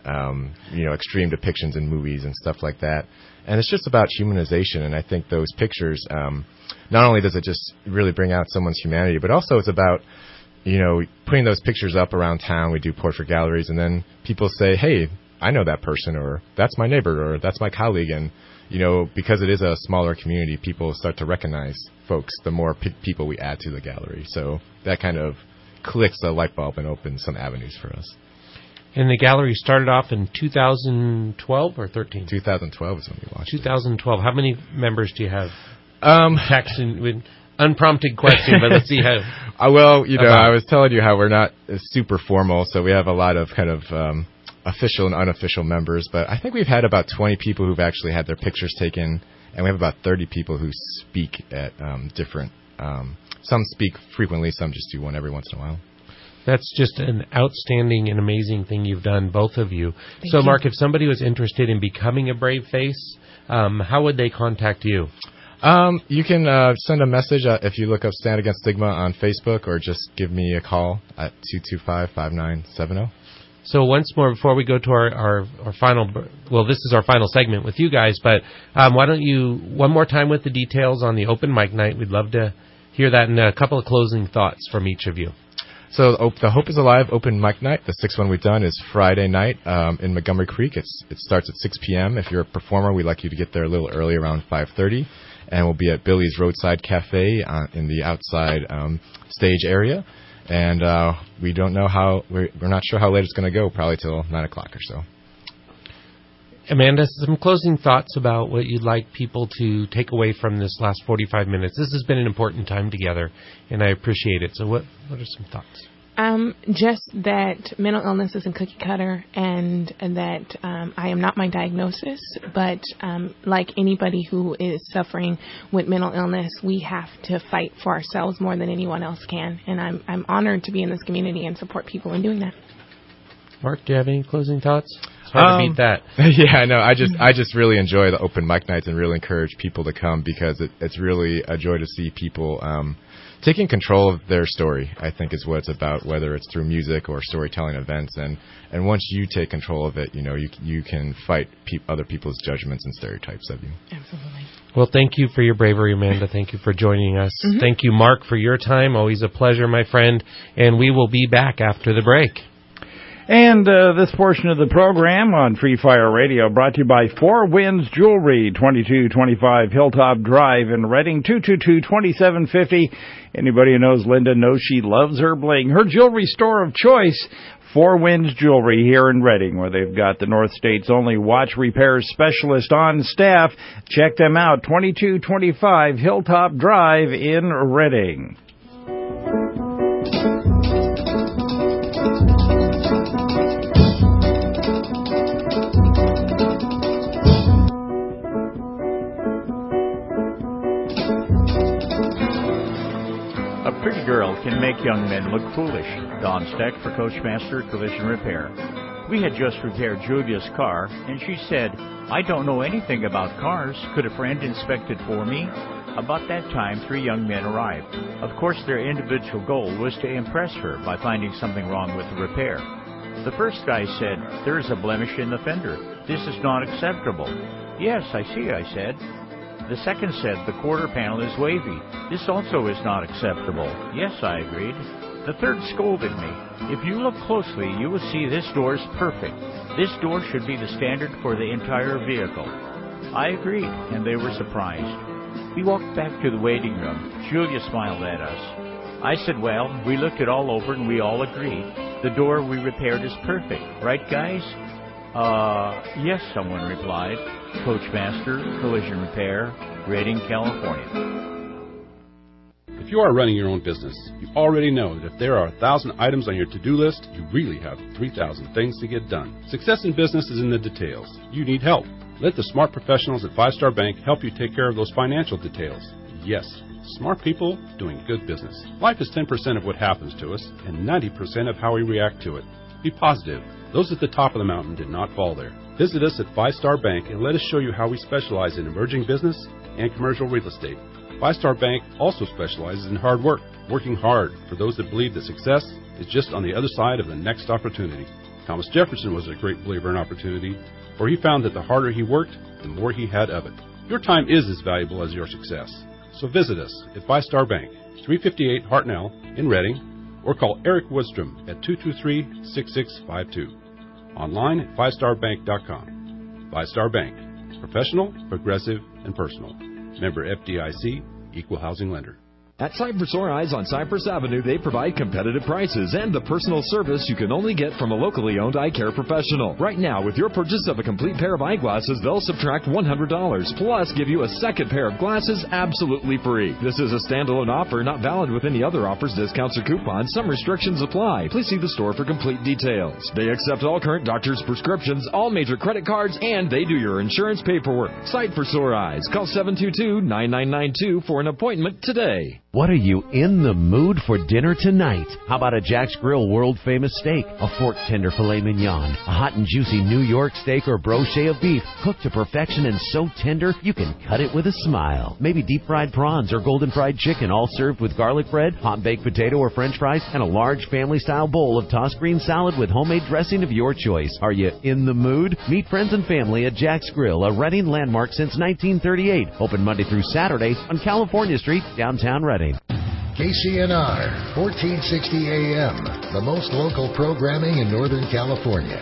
extreme depictions in movies and stuff like that. And it's just about humanization, and I think those pictures, not only does it just really bring out someone's humanity, but also it's about, putting those pictures up around town. We do portrait galleries, and then people say, hey, I know that person, or that's my neighbor, or that's my colleague. And, because it is a smaller community, people start to recognize folks the more people we add to the gallery. So that kind of clicks a light bulb and opens some avenues for us.
And the gallery started off in 2012 or 13?
2012 is when we launched.
2012. How many members do you have? Texting with unprompted question, but let's see how.
I was telling you how we're not super formal, so we have a lot of kind of official and unofficial members. But I think we've had about 20 people who've actually had their pictures taken, and we have about 30 people who speak at different. Some speak frequently, some just do one every once in a while.
That's just an outstanding and amazing thing you've done, both of you. So, Mark, if somebody was interested in becoming a Brave Face, how would they contact you?
You can send a message if you look up Stand Against Stigma on Facebook, or just give me a call at 225-5970.
So once more, before we go to our final, this is our final segment with you guys, but why don't you, one more time with the details on the open mic night? We'd love to hear that, and a couple of closing thoughts from each of you.
So the Hope is Alive open mic night, the 6th one we've done, is Friday night in Montgomery Creek. It starts at 6 p.m. If you're a performer, we'd like you to get there a little early, around 5:30. And we'll be at Billy's Roadside Cafe in the outside stage area. And we don't know we're not sure how late it's going to go, probably till 9 o'clock or so.
Amanda, some closing thoughts about what you'd like people to take away from this last 45 minutes. This has been an important time together, and I appreciate it. So what are some thoughts?
Just that mental illness isn't cookie cutter, and that I am not my diagnosis, but like anybody who is suffering with mental illness, we have to fight for ourselves more than anyone else can. And I'm honored to be in this community and support people in doing that.
Mark, do you have any closing thoughts? Hard to beat that.
Yeah, no, I just really enjoy the open mic nights and really encourage people to come because it's really a joy to see people taking control of their story, I think, is what it's about, whether it's through music or storytelling events. And once you take control of it, you can fight other people's judgments and stereotypes of you.
Absolutely.
Well, thank you for your bravery, Amanda. Thank you for joining us.
Mm-hmm.
Thank you, Mark, for your time. Always a pleasure, my friend. And we will be back after the break.
And this portion of the program on Free Fire Radio brought to you by Four Winds Jewelry, 2225 Hilltop Drive in Reading, 222-2750. Anybody who knows Linda knows she loves her bling. Her jewelry store of choice, Four Winds Jewelry here in Reading, where they've got the North State's only watch repair specialist on staff. Check them out, 2225 Hilltop Drive in Reading.
A pretty girl can make young men look foolish. Don Steck for Coachmaster Collision Repair. We had just repaired Julia's car, and she said, "I don't know anything about cars. Could a friend inspect it for me?" About that time, 3 young men arrived. Of course, their individual goal was to impress her by finding something wrong with the repair. The first guy said, "There is a blemish in the fender. This is not acceptable." "Yes, I see," I said. The second said, "The quarter panel is wavy. This also is not acceptable." "Yes," I agreed. The third scolded me. "If you look closely, you will see this door is perfect. This door should be the standard for the entire vehicle." I agreed, and they were surprised. We walked back to the waiting room. Julia smiled at us. I said, "Well, we looked it all over and we all agreed. The door we repaired is perfect. Right, guys?" Yes, someone replied. Coachmaster Collision Repair, Reading, California.
If you are running your own business, you already know that if there are 1,000 items on your to-do list, you really have 3,000 things to get done. Success in business is in the details. You need help. Let the smart professionals at 5 Star Bank help you take care of those financial details. Yes, smart people doing good business. Life is 10% of what happens to us and 90% of how we react to it. Be positive. Those at the top of the mountain did not fall there. Visit us at 5 Star Bank and let us show you how we specialize in emerging business and commercial real estate. 5 Star Bank also specializes in hard work, working hard for those that believe that success is just on the other side of the next opportunity. Thomas Jefferson was a great believer in opportunity, for he found that the harder he worked, the more he had of it. Your time is as valuable as your success. So visit us at 5 Star Bank, 358 Hartnell in Reading, or call Eric Woodstrom at 223-6652. Online at 5starbank.com. 5 Star Bank. Professional, progressive, and personal. Member FDIC, Equal Housing Lender.
At Cypress Sore Eyes on Cypress Avenue, they provide competitive prices and the personal service you can only get from a locally owned eye care professional. Right now, with your purchase of a complete pair of eyeglasses, they'll subtract $100, plus give you a second pair of glasses absolutely free. This is a standalone offer, not valid with any other offers, discounts, or coupons. Some restrictions apply. Please see the store for complete details. They accept all current doctor's prescriptions, all major credit cards, and they do your insurance paperwork. Sight for Sore Eyes. Call 722-9992 for an appointment today.
What are you in the mood for dinner tonight? How about a Jack's Grill world-famous steak, a fork tender filet mignon, a hot and juicy New York steak or brochet of beef, cooked to perfection and so tender you can cut it with a smile. Maybe deep-fried prawns or golden-fried chicken, all served with garlic bread, hot baked potato or french fries, and a large family-style bowl of tossed green salad with homemade dressing of your choice. Are you in the mood? Meet friends and family at Jack's Grill, a Reading landmark since 1938. Open Monday through Saturday on California Street, downtown Reading.
KCNR, 1460 AM, the most local programming in Northern California.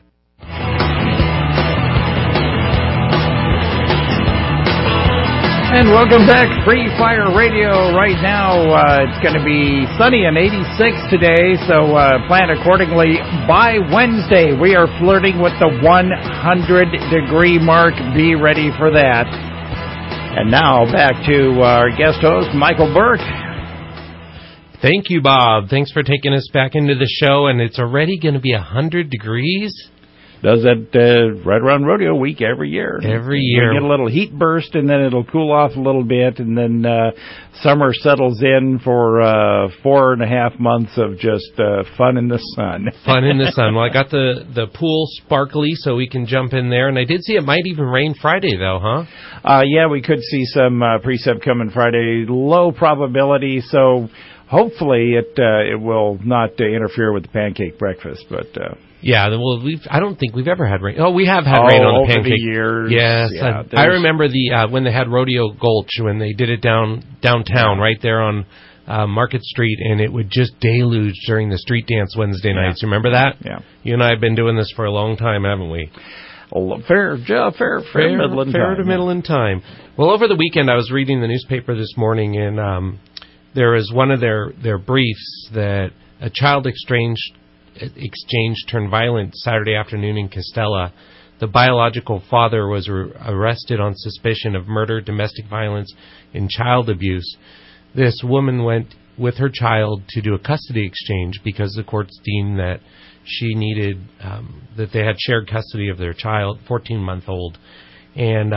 And welcome back, Free Fire Radio. Right now, it's going to be sunny and 86 today, so plan accordingly. By Wednesday, we are flirting with the 100-degree mark. Be ready for that. And now, back to our guest host, Michael Burke.
Thank you, Bob. Thanks for taking us back into the show, and it's already going to be 100 degrees.
does that right around rodeo week every year.
Every year.
We get a little heat burst, and then it'll cool off a little bit, and then summer settles in for 4.5 months of just fun in the sun.
Fun in the sun. Well, I got the pool sparkly, so we can jump in there. And I did see it might even rain Friday, though, huh?
Yeah, we could see some precip coming Friday. Low probability, so hopefully it will not interfere with the pancake breakfast, but...
Yeah, well, I don't think we've ever had rain. Oh, we have had rain on the pancake.
Over the years.
Yes,
Yeah,
I remember when they had Rodeo Gulch, when they did it downtown, right there on Market Street, and it would just deluge during the street dance Wednesday nights. Remember that?
Yeah.
You and I have been doing this for a long time, haven't we?
Fair to
Midland time. Well, over the weekend, I was reading the newspaper this morning, and there was one of their briefs that a child exchange turned violent Saturday afternoon in Castella. The biological father was arrested on suspicion of murder, domestic violence, and child abuse. This woman went with her child to do a custody exchange because the courts deemed that she needed, that they had shared custody of their child, 14-month-old, and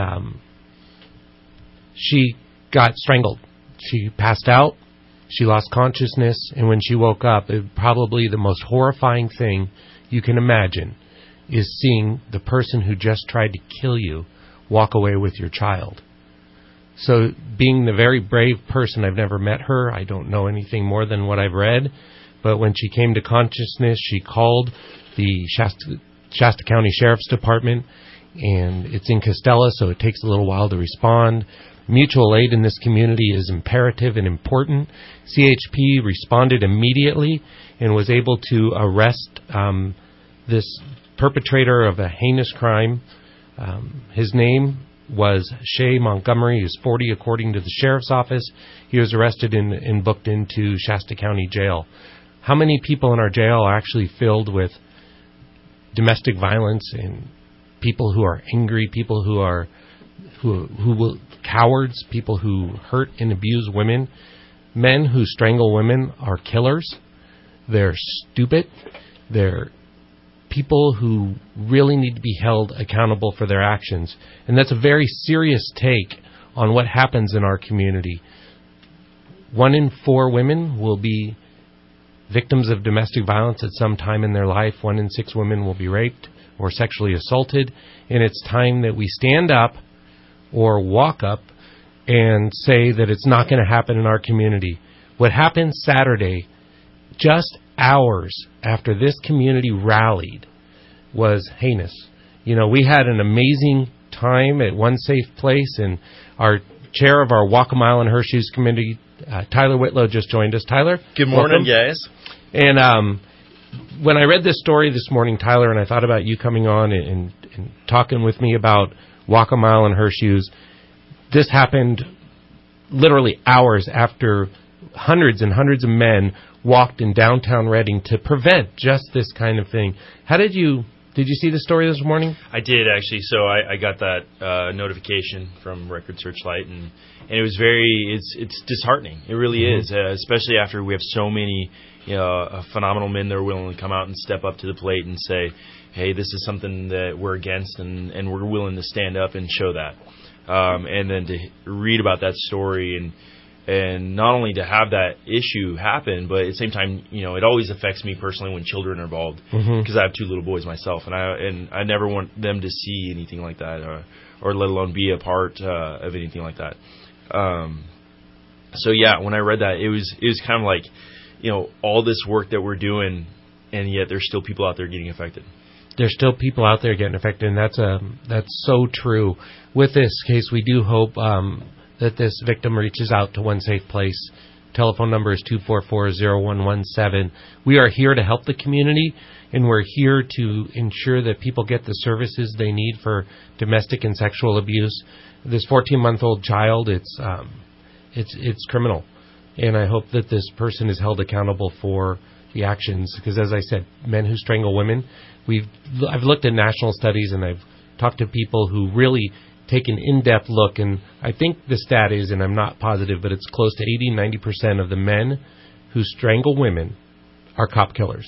she got strangled. She passed out. She lost consciousness, and when she woke up, probably the most horrifying thing you can imagine is seeing the person who just tried to kill you walk away with your child. So being the very brave person, I've never met her, I don't know anything more than what I've read, but when she came to consciousness, she called the Shasta County Sheriff's Department, and it's in Castella, so it takes a little while to respond. Mutual aid in this community is imperative and important. CHP responded immediately and was able to arrest this perpetrator of a heinous crime. His name was Shay Montgomery. He was 40, according to the sheriff's office. He was arrested and booked into Shasta County Jail. How many people in our jail are actually filled with domestic violence and people who are angry, people who are cowards, people who hurt and abuse women? Men who strangle women are killers. They're stupid. They're people who really need to be held accountable for their actions. And that's a very serious take on what happens in our community. 1 in 4 women will be victims of domestic violence at some time in their life. 1 in 6 women will be raped or sexually assaulted. And it's time that we stand up or walk up and say that it's not going to happen in our community. What happened Saturday, just hours after this community rallied, was heinous. You know, we had an amazing time at One Safe Place, and our chair of our Walk a Mile in Her Shoes committee, Tyler Whitlow, just joined us. Tyler?
Good morning, guys.
And when I read this story this morning, Tyler, and I thought about you coming on and talking with me about Walk a Mile in Her Shoes, this happened literally hours after hundreds and hundreds of men walked in downtown Reading to prevent just this kind of thing. How did you see the story this morning?
I did, actually. So I got that notification from Record Searchlight, and it was it's disheartening. It really is, especially after we have so many phenomenal men that are willing to come out and step up to the plate and say, hey, this is something that we're against, and we're willing to stand up and show that. And then to read about that story and not only to have that issue happen, but at the same time, it always affects me personally when children are involved, because I have 2 little boys myself, and I never want them to see anything like that, or let alone be a part of anything like that. So yeah, when I read that, it was kind of like, all this work that we're doing, and yet there's still people out there getting affected.
There's still people out there getting affected, and that's so true. With this case, we do hope that this victim reaches out to One Safe Place. Telephone number is 244-0117. We are here to help the community, and we're here to ensure that people get the services they need for domestic and sexual abuse. This 14-month-old child, it's criminal, and I hope that this person is held accountable for the actions, because as I said, men who strangle women, I've looked at national studies, and I've talked to people who really take an in-depth look, and I think the stat is, and I'm not positive, but it's close to 80-90% of the men who strangle women are cop killers.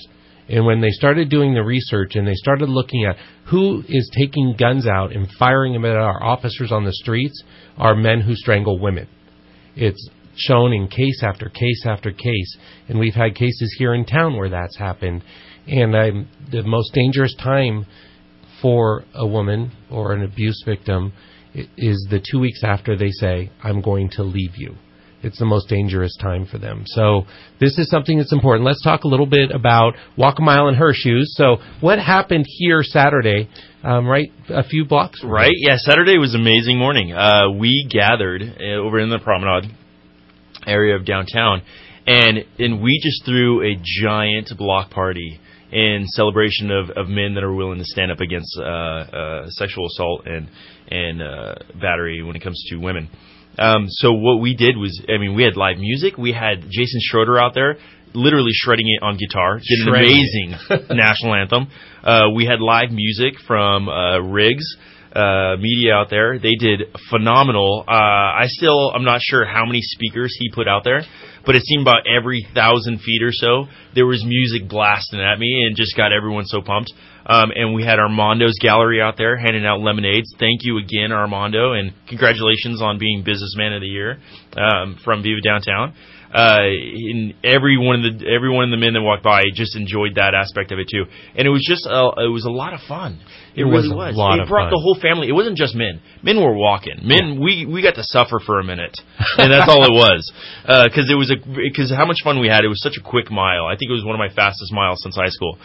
And when they started doing the research and they started looking at who is taking guns out and firing them at our officers on the streets, are men who strangle women. It's shown in case after case after case, and we've had cases here in town where that's happened. And the most dangerous time for a woman or an abuse victim is the 2 weeks after they say, I'm going to leave you. It's the most dangerous time for them. So this is something that's important. Let's talk a little bit about Walk a Mile in Her Shoes. So what happened here Saturday, right a few blocks?
Right, yeah, Saturday was an amazing morning. We gathered over in the promenade area of downtown, and we just threw a giant block party in celebration of men that are willing to stand up against sexual assault and battery when it comes to women. So what we did was, we had live music. We had Jason Schroeder out there literally shredding it on guitar, did an amazing national anthem. We had live music from Riggs Media out there. They did phenomenal. I'm not sure how many speakers he put out there, but it seemed about every 1,000 feet or so, there was music blasting at me and just got everyone so pumped. And we had Armando's Gallery out there handing out lemonades. Thank you again, Armando, and congratulations on being Businessman of the Year from Viva Downtown. And every one of the men that walked by just enjoyed that aspect of it too, and it was just it was a lot of fun. It really was. It brought the whole family. It wasn't just men. Men were walking. Men, we got to suffer for a minute, and that's all it was. Because how much fun we had. It was such a quick mile. I think it was one of my fastest miles since high school.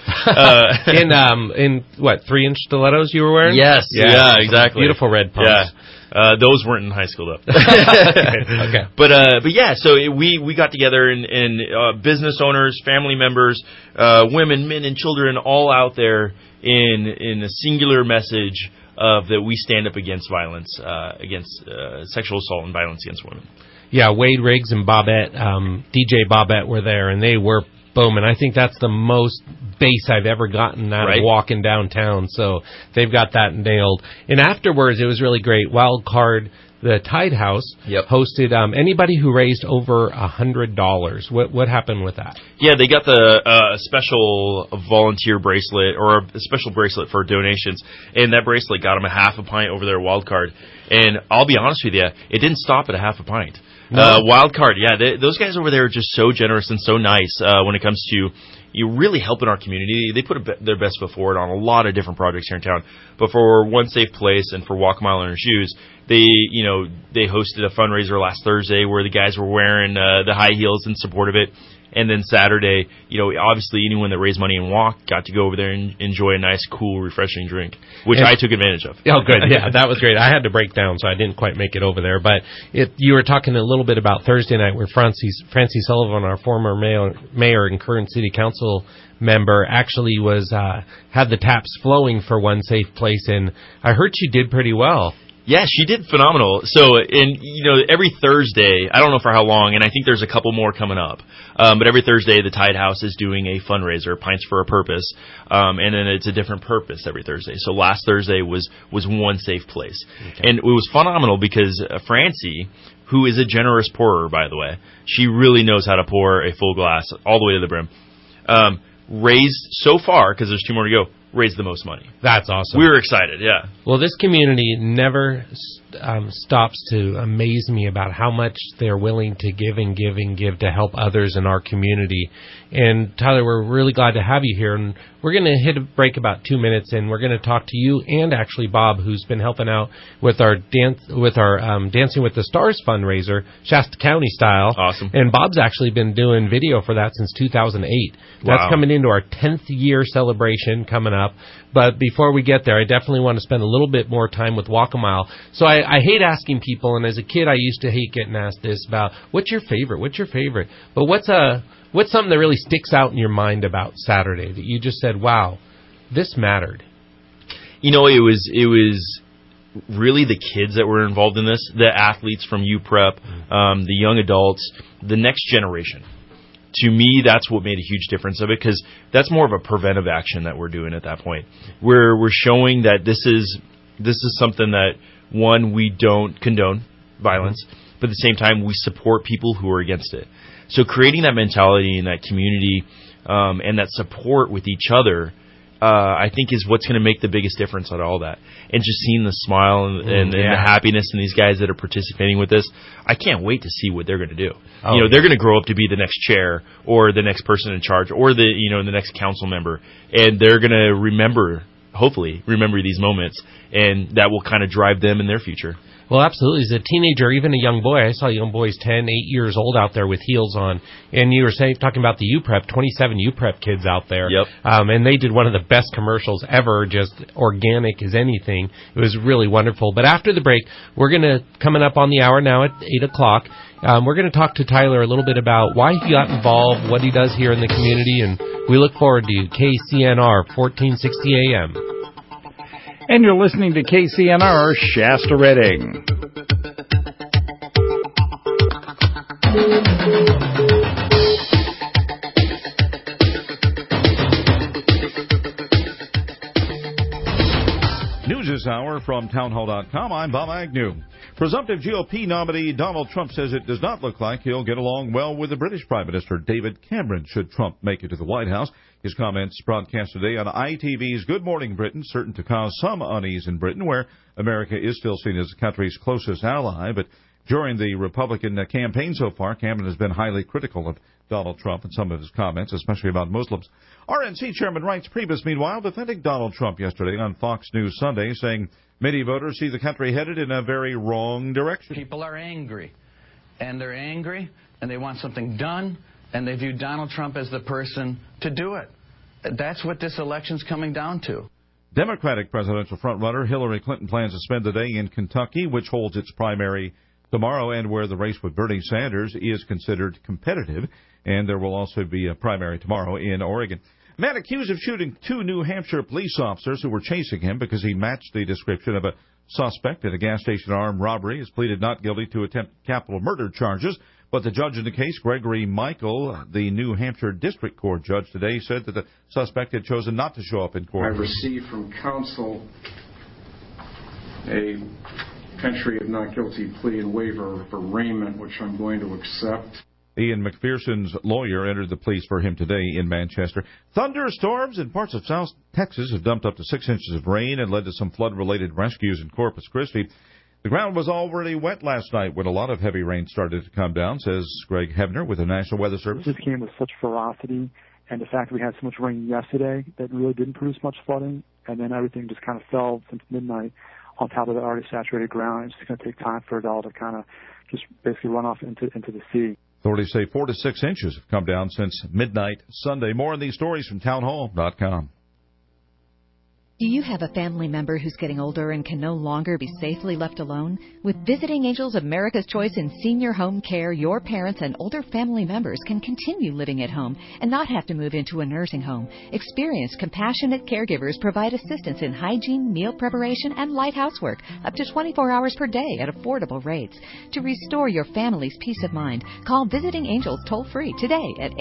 In what, 3-inch stilettos you were wearing?
Yes. Yeah, exactly.
Beautiful red pumps.
Yeah. Those weren't in high school though.
Okay.
But yeah, so we got together and business owners, family members, women, men, and children all out there in a singular message of that we stand up against violence, against sexual assault and violence against women.
Yeah, Wade Riggs and Bobette, DJ Bobette were there, and they were booming. I think that's the most bass I've ever gotten out of walking downtown, so they've got that nailed. And afterwards, it was really great. Wild Card, the Tide House, hosted anybody who raised over $100. What happened with that?
Yeah, they got the special volunteer bracelet, or a special bracelet for donations, and that bracelet got them a half a pint over their Wild Card. And I'll be honest with you, it didn't stop at a half a pint. No. Wild Card, yeah, those guys over there are just so generous and so nice when it comes to really helping our community. They put their best foot forward on a lot of different projects here in town. But for One Safe Place and for Walk a Mile in Her Shoes, they hosted a fundraiser last Thursday where the guys were wearing the high heels in support of it. And then Saturday, obviously anyone that raised money and walked got to go over there and enjoy a nice, cool, refreshing drink, which I took advantage of.
Oh, good. Yeah, that was great. I had to break down, so I didn't quite make it over there. But you were talking a little bit about Thursday night where Francie Sullivan, our former mayor and current city council member, actually had the taps flowing for One Safe Place, and I heard she did pretty well.
Yeah, she did phenomenal. So, every Thursday, I don't know for how long, and I think there's a couple more coming up, but every Thursday the Tide House is doing a fundraiser, Pints for a Purpose, and then it's a different purpose every Thursday. So last Thursday was One Safe Place. Okay. And it was phenomenal because Francie, who is a generous pourer, by the way, she really knows how to pour a full glass all the way to the brim, raised so far, because there's 2 more to go, raised the most money.
That's awesome.
We were excited, yeah.
Well, this community never stops to amaze me about how much they're willing to give and give and give to help others in our community. And Tyler, we're really glad to have you here. And we're going to hit a break about 2 minutes, and we're going to talk to you and actually Bob, who's been helping out with our Dancing with the Stars fundraiser, Shasta County style.
Awesome.
And Bob's actually been doing video for that since 2008.
Wow.
That's coming into our 10th year celebration coming up. But before we get there, I definitely want to spend a little bit more time with Walk a Mile. So I hate asking people, and as a kid I used to hate getting asked this about, what's your favorite? But what's something that really sticks out in your mind about Saturday that you just said, wow, this mattered?
It was really the kids that were involved in this, the athletes from UPrep, the young adults, the next generation. To me, that's what made a huge difference of it, because that's more of a preventive action that we're doing at that point. We're showing that this is something that, one, we don't condone violence, but at the same time we support people who are against it. So creating that mentality in that community and that support with each other, I think is what's going to make the biggest difference out of all that. And just seeing the smile and the happiness in these guys that are participating with this, I can't wait to see what they're going to do. They're going to grow up to be the next chair or the next person in charge or the next council member, and they're going to hopefully remember these moments, and that will kind of drive them in their future.
Well, absolutely. As a teenager, even a young boy, I saw young boys 10, 8 years old out there with heels on. And you were talking about the UPrep, 27 UPrep kids out there.
Yep.
And they did one of the best commercials ever, just organic as anything. It was really wonderful. But after the break, we're going to, coming up on the hour now at 8 o'clock, we're going to talk to Tyler a little bit about why he got involved, what he does here in the community, and we look forward to KCNR 1460 AM.
And you're listening to KCNR Shasta Redding.
News this hour from townhall.com. I'm Bob Agnew. Presumptive GOP nominee Donald Trump says it does not look like he'll get along well with the British Prime Minister David Cameron should Trump make it to the White House. His comments broadcast today on ITV's Good Morning Britain, certain to cause some unease in Britain, where America is still seen as the country's closest ally. But during the Republican campaign so far, Cameron has been highly critical of Donald Trump and some of his comments, especially about Muslims. RNC Chairman Reince Priebus, meanwhile, defending Donald Trump yesterday on Fox News Sunday, saying many voters see the country headed in a very wrong direction.
People are angry, and they're angry, and they want something done, and they view Donald Trump as the person to do it. That's what this election's coming down to.
Democratic presidential frontrunner Hillary Clinton plans to spend the day in Kentucky, which holds its primary tomorrow and where the race with Bernie Sanders is considered competitive. And there will also be a primary tomorrow in Oregon. Man accused of shooting 2 New Hampshire police officers who were chasing him because he matched the description of a suspect in a gas station armed robbery has pleaded not guilty to attempted capital murder charges. But the judge in the case, Gregory Michael, the New Hampshire District Court judge today, said that the suspect had chosen not to show up in court.
I've received from counsel a entry of not guilty plea and waiver of arraignment, which I'm going to accept.
Ian McPherson's lawyer entered the plea for him today in Manchester. Thunderstorms in parts of South Texas have dumped up to 6 inches of rain and led to some flood-related rescues in Corpus Christi. The ground was already wet last night when a lot of heavy rain started to come down, says Greg Hebner with the National Weather Service.
This came with such ferocity, and the fact that we had so much rain yesterday that really didn't produce much flooding, and then everything just kind of fell since midnight on top of the already saturated ground. It's just going to take time for it all to kind of just basically run off into the sea.
Authorities say 4 to 6 inches have come down since midnight Sunday. More on these stories from townhall.com.
Do you have a family member who's getting older and can no longer be safely left alone? With Visiting Angels America's Choice in Senior Home Care, your parents and older family members can continue living at home and not have to move into a nursing home. Experienced, compassionate caregivers provide assistance in hygiene, meal preparation, and light housework up to 24 hours per day at affordable rates. To restore your family's peace of mind, call Visiting Angels toll-free today at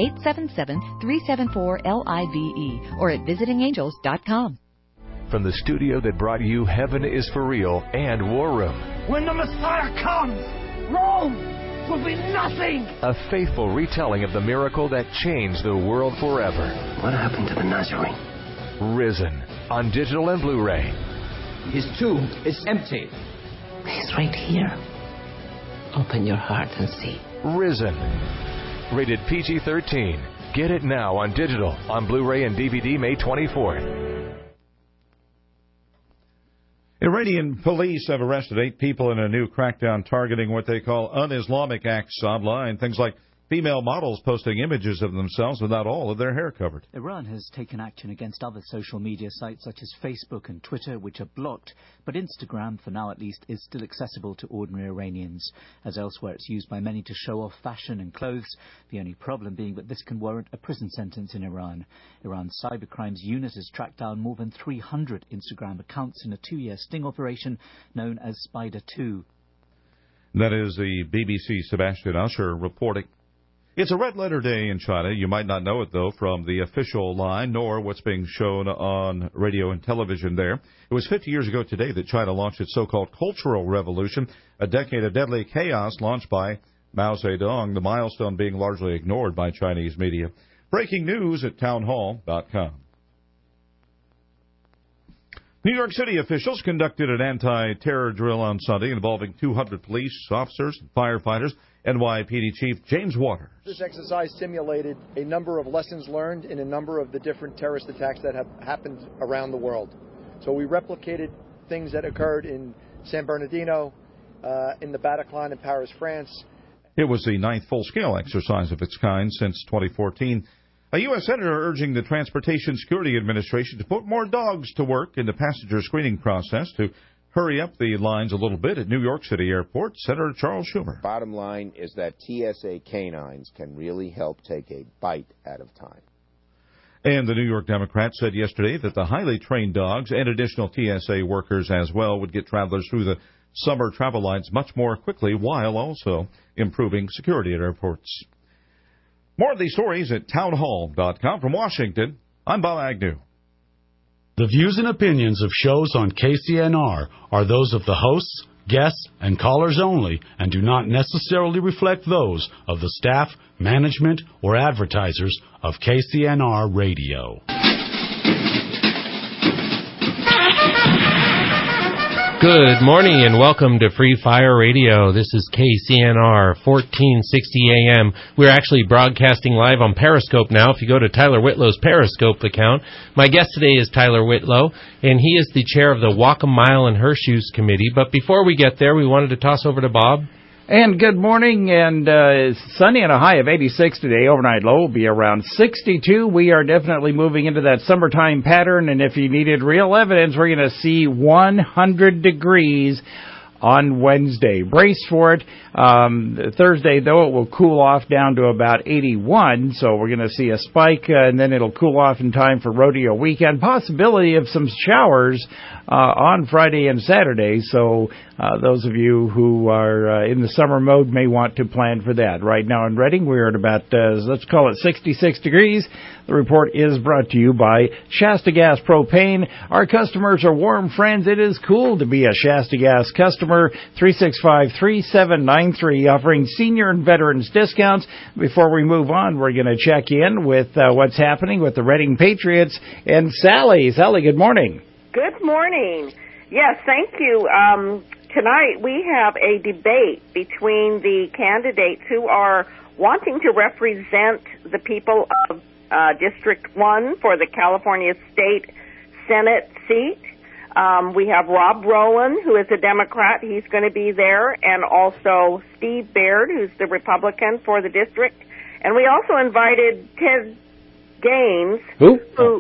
877-374-LIVE or at visitingangels.com.
From the studio that brought you Heaven is for Real and War Room.
When the Messiah comes, Rome will be nothing.
A faithful retelling of the miracle that changed the world forever.
What happened to the Nazarene?
Risen on digital and Blu-ray.
His tomb is empty.
He's right here. Open your heart and see.
Risen. Rated PG-13. Get it now on digital, on Blu-ray and DVD May 24th.
Iranian police have arrested 8 people in a new crackdown targeting what they call un-Islamic acts online. Things like female models posting images of themselves without all of their hair covered.
Iran has taken action against other social media sites such as Facebook and Twitter, which are blocked, but Instagram, for now at least, is still accessible to ordinary Iranians. As elsewhere, it's used by many to show off fashion and clothes, the only problem being that this can warrant a prison sentence in Iran. Iran's cybercrimes unit has tracked down more than 300 Instagram accounts in a 2-year sting operation known as Spider 2.
That is the BBC's Sebastian Usher reporting. It's a red-letter day in China. You might not know it, though, from the official line, nor what's being shown on radio and television there. It was 50 years ago today that China launched its so-called Cultural Revolution, a decade of deadly chaos launched by Mao Zedong, the milestone being largely ignored by Chinese media. Breaking news at townhall.com. New York City officials conducted an anti-terror drill on Sunday involving 200 police officers and firefighters. NYPD Chief James Waters.
This exercise simulated a number of lessons learned in a number of the different terrorist attacks that have happened around the world. So we replicated things that occurred in San Bernardino, in the Bataclan in Paris, France.
It was the 9th full-scale exercise of its kind since 2014. A U.S. Senator urging the Transportation Security Administration to put more dogs to work in the passenger screening process to hurry up the lines a little bit at New York City Airport. Senator Charles Schumer.
Bottom line is that TSA canines can really help take a bite out of time.
And the New York Democrat said yesterday that the highly trained dogs and additional TSA workers as well would get travelers through the summer travel lines much more quickly while also improving security at airports. More of these stories at townhall.com. From Washington, I'm Bob Agnew.
The views and opinions of shows on KCNR are those of the hosts, guests, and callers only and do not necessarily reflect those of the staff, management, or advertisers of KCNR Radio.
Good morning and welcome to Free Fire Radio. This is KCNR 1460 AM. We're actually broadcasting live on Periscope now. If you go to Tyler Whitlow's Periscope account, my guest today is Tyler Whitlow, and he is the chair of the Walk a Mile in Her Shoes Committee. But before we get there, we wanted to toss over to Bob.
And good morning, and it's sunny and a high of 86 today. Overnight low will be around 62. We are definitely moving into that summertime pattern, and if you needed real evidence, we're going to see 100 degrees on Wednesday. Brace for it. Thursday, though, it will cool off down to about 81, so we're going to see a spike, and then it'll cool off in time for rodeo weekend. Possibility of some showers on Friday and Saturday, so those of you who are in the summer mode may want to plan for that. Right now in Reading, we're at about, let's call it 66 degrees. The report is brought to you by Shasta Gas Propane. Our customers are warm friends. It is cool to be a Shasta Gas customer. 365-3793, offering senior and veterans discounts. Before we move on, we're going to check in with what's happening with the Reading Patriots and Sally. Sally, good morning.
Good morning. Yes, thank you. Tonight we have a debate between the candidates who are wanting to represent the people of District 1 for the California State Senate seat. We have Rob Rowland, who is a Democrat. He's going to be there, and also Steve Baird, who's the Republican for the district. And we also invited Ted Gaines.
Who?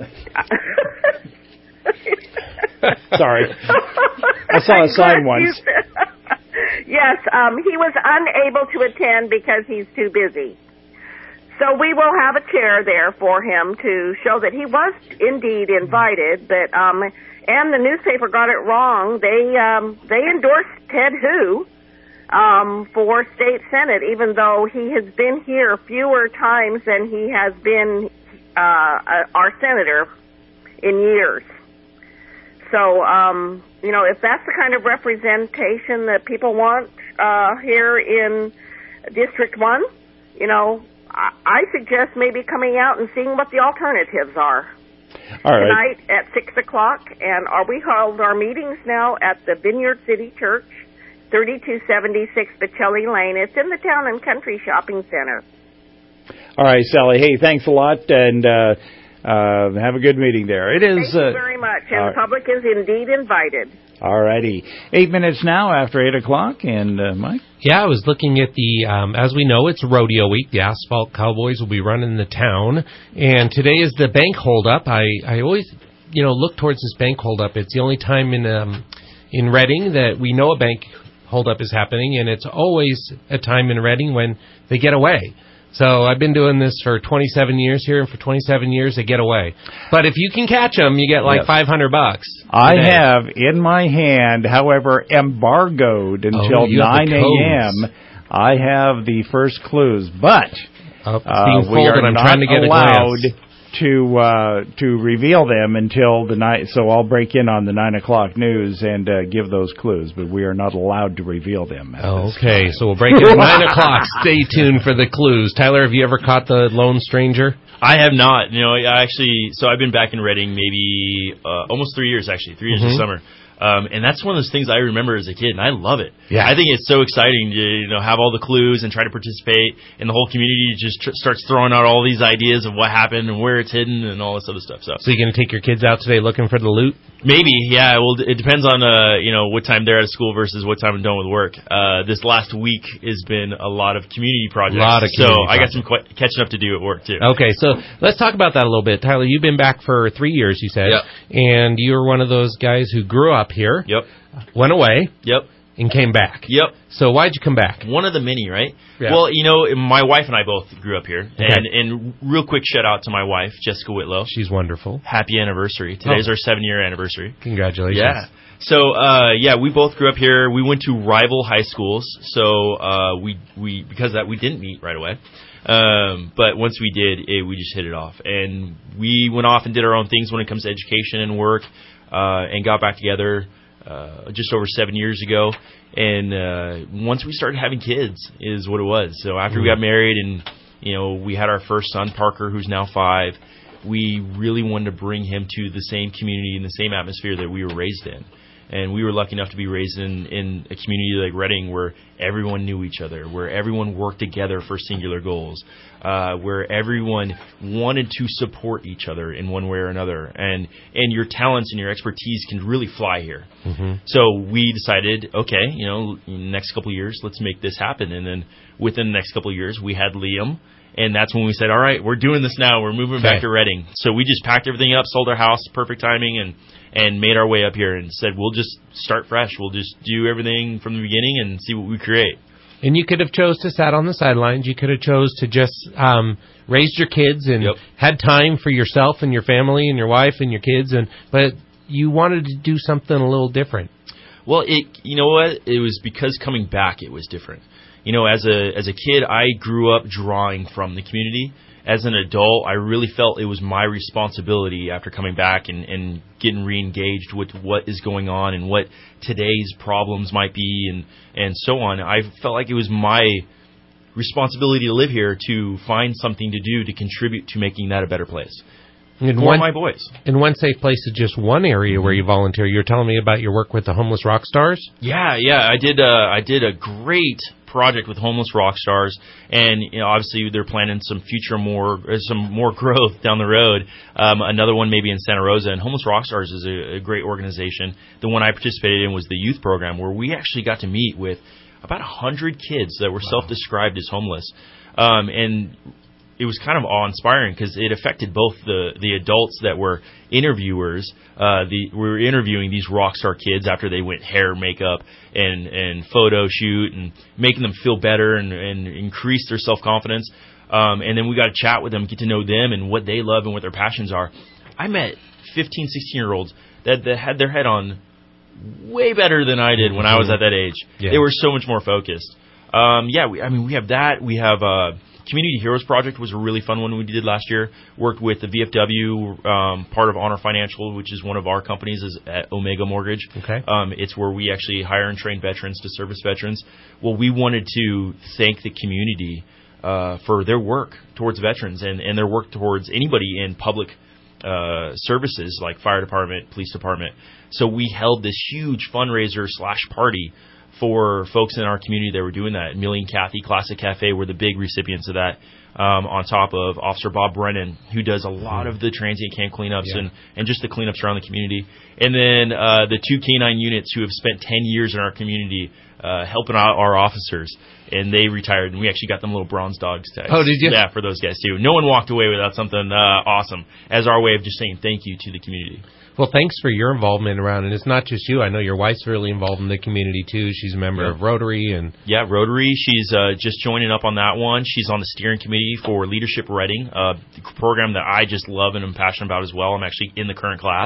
Sorry.
I saw a sign once.
Yes, he was unable to attend because he's too busy. So we will have a chair there for him to show that he was indeed invited, but and the newspaper got it wrong. They endorsed Ted Hu for state senate, even though he has been here fewer times than he has been our senator in years. So, if that's the kind of representation that people want here in District 1, I suggest maybe coming out and seeing what the alternatives are.
All right.
Tonight at 6 o'clock, and we hold our meetings now at the Vineyard City Church, 3276 Bocelli Lane. It's in the Town and Country Shopping Center.
All right, Sally. Hey, thanks a lot, and have a good meeting there. It is.
Thank you very much, and the public is indeed invited.
All righty. 8 minutes now after 8 o'clock, and Mike?
Yeah, I was looking at the, as we know, it's rodeo week. The Asphalt Cowboys will be running the town, and today is the bank holdup. I always, look towards this bank holdup. It's the only time in Reading that we know a bank holdup is happening, and it's always a time in Reading when they get away. So I've been doing this for 27 years here, and for 27 years they get away. But if you can catch them, you get like $500.
I have in my hand, however, embargoed until 9 a.m. I have the first clues, but we are not allowed to reveal them until the night. So I'll break in on the 9 o'clock news and give those clues, but we are not allowed to reveal them.
Okay, so we'll break in at 9 o'clock. Stay tuned for the clues. Tyler, have you ever caught the lone stranger?
I have not. So I've been back in Reading maybe almost 3 years, actually. 3 years this summer. And that's one of those things I remember as a kid, and I love it.
Yeah.
I think it's so exciting to have all the clues and try to participate, and the whole community just starts throwing out all these ideas of what happened and where it's hidden and all this other stuff. So
you're going to take your kids out today looking for the loot?
Maybe, yeah. Well, it depends on what time they're at school versus what time I'm done with work. This last week has been a lot of community projects. I got some catching up to do at work too.
Okay, so let's talk about that a little bit. Tyler, you've been back for 3 years, you said, and you were one of those guys who grew up here.
Yep.
Went away.
Yep.
And came back.
Yep.
So why'd you come back?
One of the many, right?
Yeah.
Well, my wife and I both grew up here.
Okay.
And real quick shout out to my wife, Jessica Whitlow.
She's wonderful.
Happy anniversary. Today's our 7-year anniversary.
Congratulations.
Yeah. So, we both grew up here. We went to rival high schools. So, we because of that, we didn't meet right away. But once we did, we just hit it off. And we went off and did our own things when it comes to education and work, and got back together just over 7 years ago. And once we started having kids is what it was. So after we got married and, we had our first son, Parker, who's now 5, we really wanted to bring him to the same community and the same atmosphere that we were raised in. And we were lucky enough to be raised in a community like Reading where everyone knew each other, where everyone worked together for singular goals, where everyone wanted to support each other in one way or another. And your talents and your expertise can really fly here.
Mm-hmm.
So we decided, okay, in the next couple of years, let's make this happen. And then within the next couple of years, we had Liam. And that's when we said, all right, we're doing this now. We're moving back to Reading. So we just packed everything up, sold our house, perfect timing, and made our way up here and said, we'll just start fresh. We'll just do everything from the beginning and see what we create.
And you could have chose to sat on the sidelines. You could have chose to just raise your kids and had time for yourself and your family and your wife and your kids. But you wanted to do something a little different.
Well, you know what? It was because coming back, it was different. As a kid, I grew up drawing from the community. As an adult, I really felt it was my responsibility after coming back and getting re-engaged with what is going on and what today's problems might be and so on. I felt like it was my responsibility to live here to find something to do to contribute to making that a better place for my boys.
And One Safe Place is just one area where you volunteer. You're telling me about your work with the Homeless Rock Stars?
Yeah. I did a great project with Homeless Rock Stars, and obviously they're planning some more growth down the road. Another one maybe in Santa Rosa, and Homeless Rock Stars is a great organization. The one I participated in was the youth program, where we actually got to meet with about 100 kids that were self-described as homeless, and it was kind of awe-inspiring because it affected both the adults that were interviewers. We were interviewing these rock star kids after they went hair, makeup, and photo shoot, and making them feel better and increase their self-confidence. And then we got to chat with them, get to know them and what they love and what their passions are. I met 15, 16-year-olds that had their head on way better than I did when I was at that age. Yeah. They were so much more focused. We have that. We have Community Heroes Project was a really fun one we did last year. Worked with the VFW, part of Honor Financial, which is one of our companies, is at Omega Mortgage.
Okay.
It's where we actually hire and train veterans to service veterans. Well, we wanted to thank the community for their work towards veterans and their work towards anybody in public services like fire department, police department. So we held this huge fundraiser / party for folks in our community that were doing that. Millie and Kathy Classic Cafe were the big recipients of that, on top of Officer Bob Brennan, who does a lot of the transient camp cleanups and just the cleanups around the community. And then the 2 K-9 units who have spent 10 years in our community helping out our officers. And they retired, and we actually got them little bronze dogs tags.
Oh, did you?
Yeah, for those guys, too. No one walked away without something awesome as our way of just saying thank you to the community.
Well, thanks for your involvement around, and it's not just you. I know your wife's really involved in the community, too. She's a member of Rotary.
Yeah, Rotary. She's just joining up on that one. She's on the steering committee for Leadership Reading, a program that I just love and am passionate about as well. I'm actually in the current class.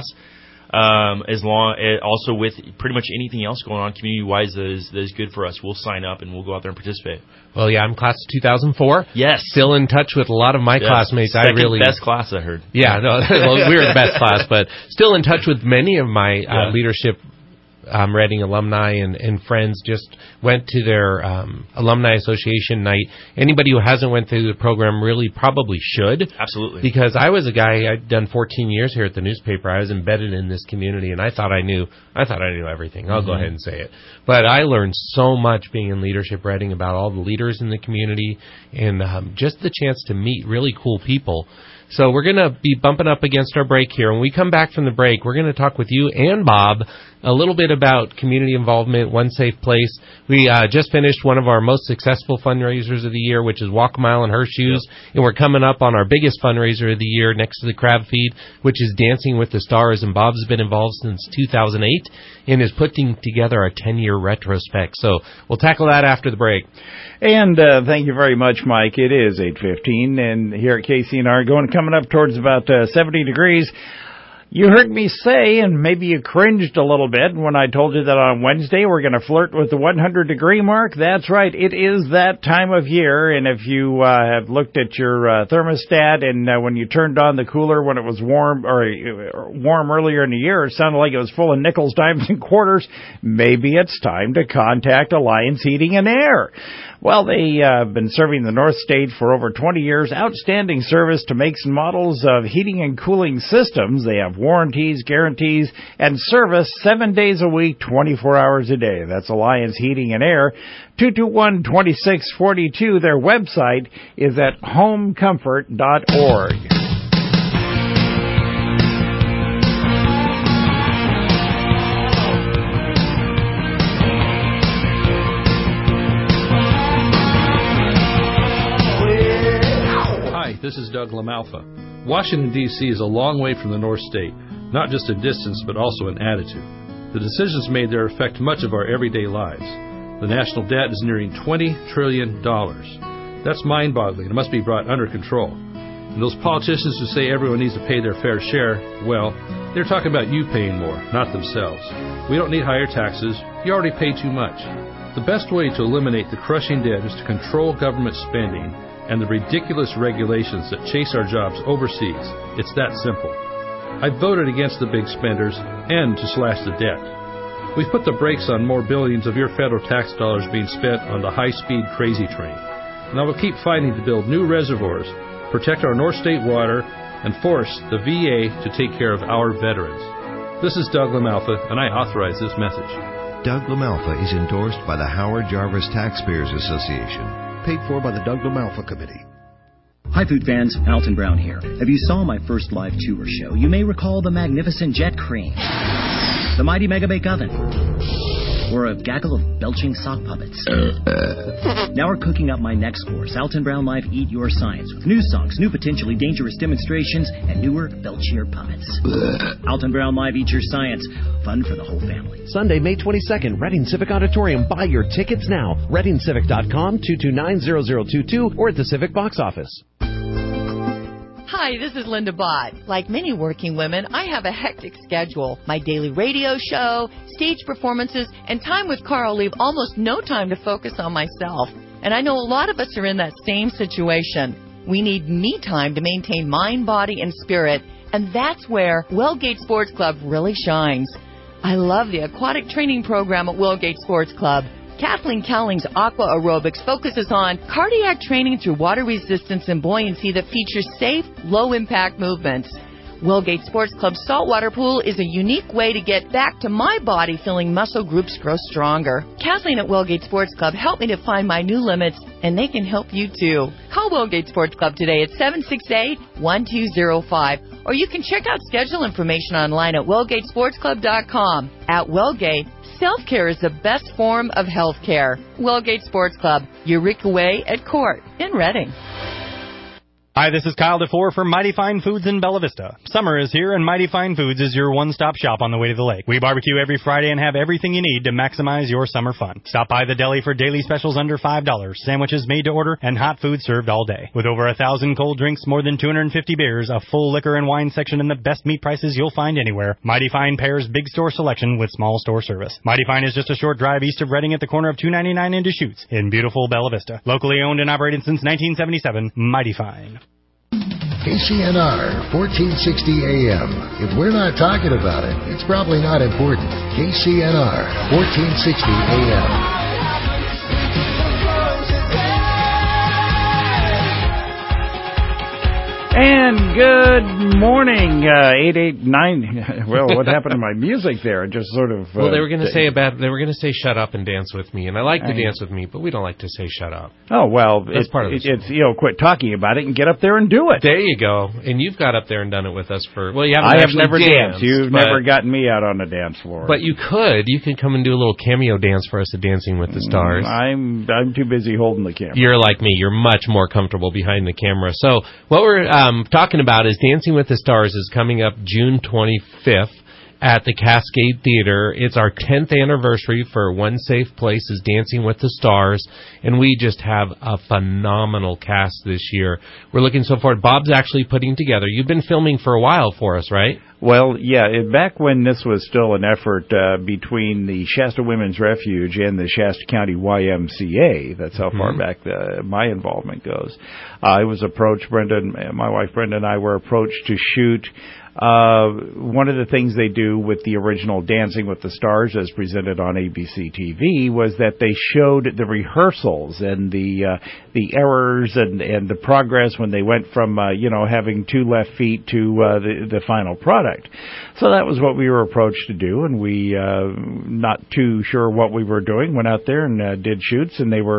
Also with pretty much anything else going on community-wise that is good for us, we'll sign up and we'll go out there and participate.
Well, yeah, I'm class of 2004.
Yes.
Still in touch with a lot of my classmates.
Second best class, I heard.
Yeah, no, well, we were the best class, but still in touch with many of my leadership Reading alumni and friends just went to their alumni association night. Anybody who hasn't went through the program really probably should.
Absolutely.
Because I was a guy, I'd done 14 years here at the newspaper. I was embedded in this community, and I thought I knew everything. I'll go ahead and say it. But I learned so much being in Leadership Reading about all the leaders in the community and just the chance to meet really cool people. So we're going to be bumping up against our break here. When we come back from the break, we're going to talk with you and Bob a little bit about community involvement, One Safe Place. We just finished one of our most successful fundraisers of the year, which is Walk a Mile in Her Shoes. Yep. And we're coming up on our biggest fundraiser of the year next to the Crab Feed, which is Dancing with the Stars. And Bob's been involved since 2008 and is putting together a 10-year retrospect. So we'll tackle that after the break.
And thank you very much, Mike. It is 8:15, and here at KCNR, coming up towards about 70 degrees. You heard me say, and maybe you cringed a little bit when I told you that on Wednesday we're going to flirt with the 100-degree mark. That's right. It is that time of year, and if you have looked at your thermostat and when you turned on the cooler when it was warm earlier in the year, it sounded like it was full of nickels, dimes, and quarters, maybe it's time to contact Alliance Heating and Air. Well, they have been serving the North State for over 20 years. Outstanding service to makes and models of heating and cooling systems. They have warranties, guarantees, and service 7 days a week, 24 hours a day. That's Alliance Heating and Air, 221-2642. Their website is at homecomfort.org.
This is Doug LaMalfa. Washington, D.C. is a long way from the North State, not just in distance, but also in attitude. The decisions made there affect much of our everyday lives. The national debt is nearing $20 trillion. That's mind-boggling. It must be brought under control. And those politicians who say everyone needs to pay their fair share, well, they're talking about you paying more, not themselves. We don't need higher taxes. You already pay too much. The best way to eliminate the crushing debt is to control government spending and the ridiculous regulations that chase our jobs overseas. It's that simple. I voted against the big spenders and to slash the debt. We've put the brakes on more billions of your federal tax dollars being spent on the high-speed crazy train. And I will keep fighting to build new reservoirs, protect our North State water, and force the VA to take care of our veterans. This is Doug LaMalfa, and I authorize this message.
Doug LaMalfa is endorsed by the Howard Jarvis Taxpayers Association. Paid for by the Doug LaMalfa Committee.
Hi, food fans. Alton Brown here. If you saw my first live tour show, you may recall the magnificent jet cream, the mighty Mega Bake Oven, or a gaggle of belching sock puppets. Now we're cooking up my next course, Alton Brown Live Eat Your Science, with new songs, new potentially dangerous demonstrations, and newer, belchier puppets. Alton Brown Live Eat Your Science. Fun for the whole family.
Sunday, May 22nd, Reading Civic Auditorium. Buy your tickets now. ReadingCivic.com, 229-0022, or at the Civic box office.
Hi, this is Linda Bott. Like many working women, I have a hectic schedule. My daily radio show, stage performances, and time with Carl leave almost no time to focus on myself. And I know a lot of us are in that same situation. We need me time to maintain mind, body, and spirit, and that's where Wellgate Sports Club really shines. I love the aquatic training program at Wellgate Sports Club. Kathleen Cowling's Aqua Aerobics focuses on cardiac training through water resistance and buoyancy that features safe, low-impact movements. Wellgate Sports Club's saltwater pool is a unique way to get back to my body feeling muscle groups grow stronger. Kathleen at Wellgate Sports Club helped me to find my new limits, and they can help you too. Call Wellgate Sports Club today at 768-1205, or you can check out schedule information online at wellgatesportsclub.com. At Wellgate, self-care is the best form of health care. Wellgate Sports Club, Eureka Way at Court in Reading.
Hi, this is Kyle DeFore from Mighty Fine Foods in Bella Vista. Summer is here, and Mighty Fine Foods is your one-stop shop on the way to the lake. We barbecue every Friday and have everything you need to maximize your summer fun. Stop by the deli for daily specials under $5, sandwiches made to order, and hot food served all day. With over 1,000 cold drinks, more than 250 beers, a full liquor and wine section, and the best meat prices you'll find anywhere, Mighty Fine pairs big store selection with small store service. Mighty Fine is just a short drive east of Reading at the corner of 299 and Deschutes in beautiful Bella Vista. Locally owned and operated since 1977, Mighty Fine.
KCNR, 1460 AM. If we're not talking about it, it's probably not important. KCNR, 1460 AM.
And good morning, 889. Well, what happened to my music there? It just sort of.
Well, they were going to say shut up and dance with me, and I like to dance with me, but we don't like to say shut up.
Oh well,
that's part of it.
It's quit talking about it and get up there and do it.
There you go. And you've got up there and done it with us for. Well, you haven't.
I have
actually
never
danced.
You've never gotten me out on a dance floor.
But you could. You could come and do a little cameo dance for us at Dancing with the Stars.
I'm too busy holding the camera.
You're like me. You're much more comfortable behind the camera. So what we're talking about is Dancing with the Stars is coming up June 25th at the Cascade Theater. It's our 10th anniversary for One Safe Place is Dancing with the Stars, and we just have a phenomenal cast this year. We're looking so forward. Bob's actually putting together. You've been filming for a while for us, right?
Well, yeah, back when this was still an effort between the Shasta Women's Refuge and the Shasta County YMCA, that's how far back my involvement goes. I was approached, my wife Brenda and I were approached to shoot one of the things they do with the original Dancing with the Stars as presented on ABC TV was that they showed the rehearsals and the errors and the progress when they went from having 2 left feet to the final product. So that was what we were approached to do, and we not too sure what we were doing, went out there and did shoots, and they were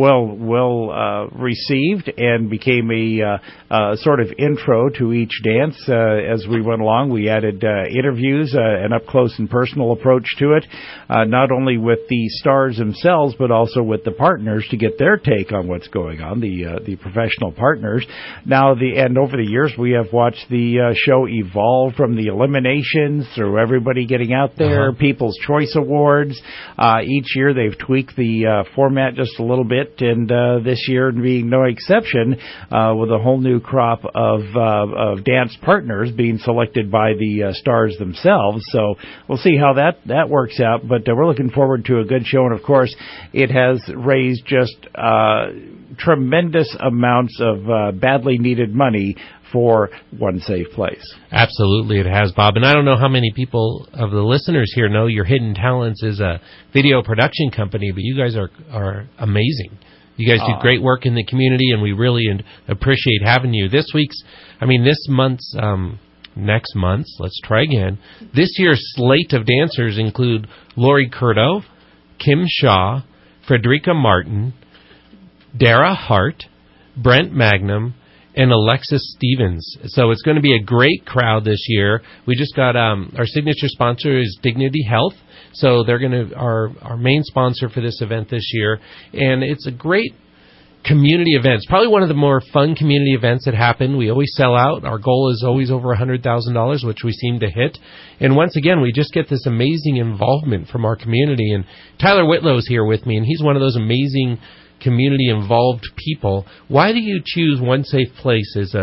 well received and became a sort of intro to each dance as we went along. We added interviews, an up-close and personal approach to it, not only with the stars themselves, but also with the partners to get their take on what's going on, the professional partners. And over the years, we have watched the show evolve from the eliminations through everybody getting out there, People's Choice Awards. Each year, they've tweaked the format just a little bit, and this year being no exception, with a whole new crop of dance partners being selected by the stars themselves. So we'll see how that works out, but we're looking forward to a good show, and of course it has raised just tremendous amounts of badly needed money for One Safe Place.
Absolutely it has, Bob. And I don't know how many people of the listeners here know your Hidden Talents is a video production company, but you guys are amazing. You guys do great work in the community, and we really appreciate having you. This year's slate of dancers include Lori Curto, Kim Shaw, Frederica Martin, Dara Hart, Brent Magnum, and Alexis Stevens. So it's going to be a great crowd this year. We just got our signature sponsor is Dignity Health. So they're going to our main sponsor for this event this year, and it's a great community event. It's probably one of the more fun community events that happen. We always sell out. Our goal is always over $100,000, which we seem to hit. And once again, we just get this amazing involvement from our community. And Tyler Whitlow's here with me, and he's one of those amazing community-involved people. Why do you choose One Safe Place as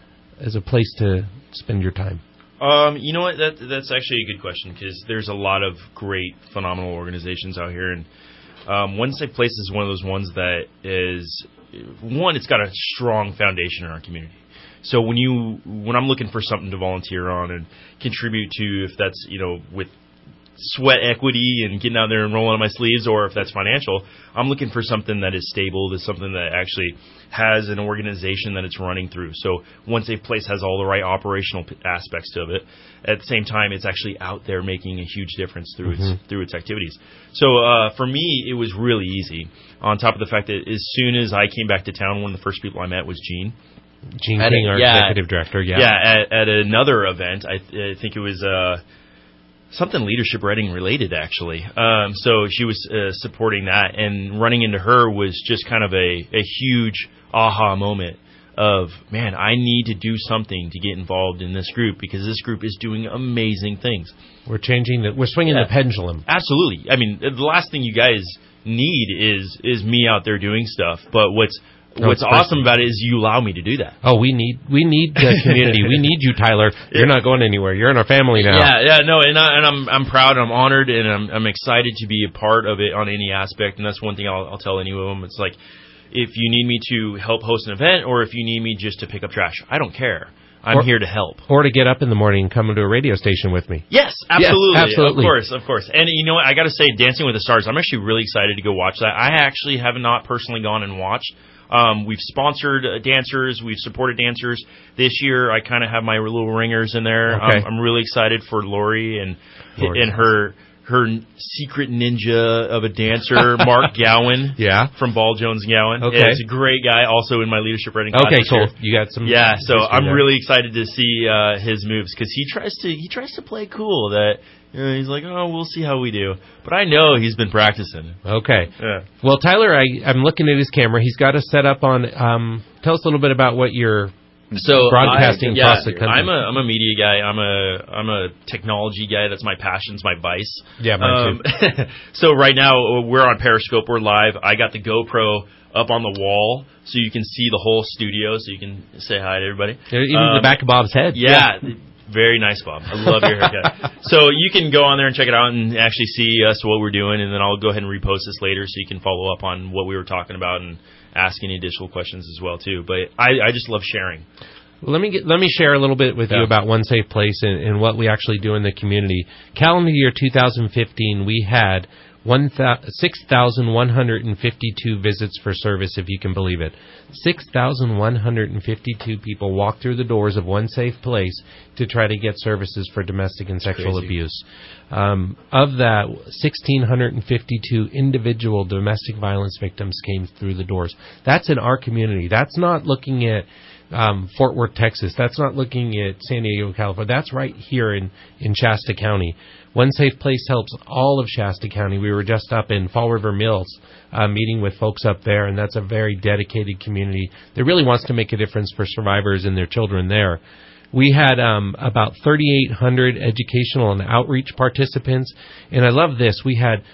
a place to spend your time?
You know what? That's actually a good question, because there's a lot of great, phenomenal organizations out here, and One Safe Place is one of those ones that is, it's got a strong foundation in our community. So when I'm looking for something to volunteer on and contribute to, if that's, with sweat equity and getting out there and rolling on my sleeves, or if that's financial, I'm looking for something that is stable, that's something that actually has an organization that it's running through. So One Safe Place has all the right operational aspects of it. At the same time, it's actually out there making a huge difference through its activities. So for me, it was really easy. On top of the fact that as soon as I came back to town, one of the first people I met was Gene.
Gene King, our executive director.
At another event, I think it was something Leadership Reading related, actually. So she was supporting that, and running into her was just kind of a huge aha moment of, man, I need to do something to get involved in this group, because this group is doing amazing things.
We're swinging the pendulum.
Absolutely. I mean, the last thing you guys need is me out there doing stuff, but what's awesome about it is you allow me to do that.
Oh, we need the community. We need you, Tyler. You're not going anywhere. You're in our family now.
And I'm proud, I'm honored, and I'm excited to be a part of it on any aspect. And that's one thing I'll tell any of them. It's like, if you need me to help host an event or if you need me just to pick up trash. I don't care. I'm here to help.
Or to get up in the morning and come into a radio station with me.
Yes, absolutely.
Yes, absolutely.
Of course. And you know what? I got to say, Dancing with the Stars, I'm actually really excited to go watch that. I actually have not personally gone and watched. We've sponsored dancers. We've supported dancers. This year, I kind of have my little ringers in there.
Okay.
I'm really excited for Lori and her secret ninja of a dancer, Mark Gowan.
Yeah.
From Ball Jones and Gowan.
Okay.
He's a great guy, also in my leadership writing class.
Okay, cool.
Year.
You got some.
Yeah, so I'm
there.
really excited to see his moves because he tries to play cool. That he's like, oh, we'll see how we do. But I know he's been practicing.
Okay.
Yeah.
Well, Tyler, I'm looking at his camera. He's got us set up on. Tell us a little bit about what you're. Broadcasting across the country.
I'm a media guy. I'm a technology guy. That's my passion. It's my vice.
Yeah, mine too.
So right now we're on Periscope. We're live. I got the GoPro up on the wall so you can see the whole studio. So you can say hi to everybody.
Even the back of Bob's head.
Yeah. Very nice, Bob. I love your haircut. So you can go on there and check it out and actually see us, what we're doing, and then I'll go ahead and repost this later so you can follow up on what we were talking about and ask any additional questions as well too. But I just love sharing.
Let me share a little bit with you about One Safe Place and what we actually do in the community. Calendar year 2015, we had 6,152 visits for service, if you can believe it. 6,152 people walked through the doors of One Safe Place to try to get services for domestic and sexual abuse. Of that, 1,652 individual domestic violence victims came through the doors. That's in our community. That's not looking at Fort Worth, Texas. That's not looking at San Diego, California. That's right here in Shasta County. One Safe Place helps all of Shasta County. We were just up in Fall River Mills meeting with folks up there, and that's a very dedicated community that really wants to make a difference for survivors and their children there. We had about 3,800 educational and outreach participants, and I love this. We had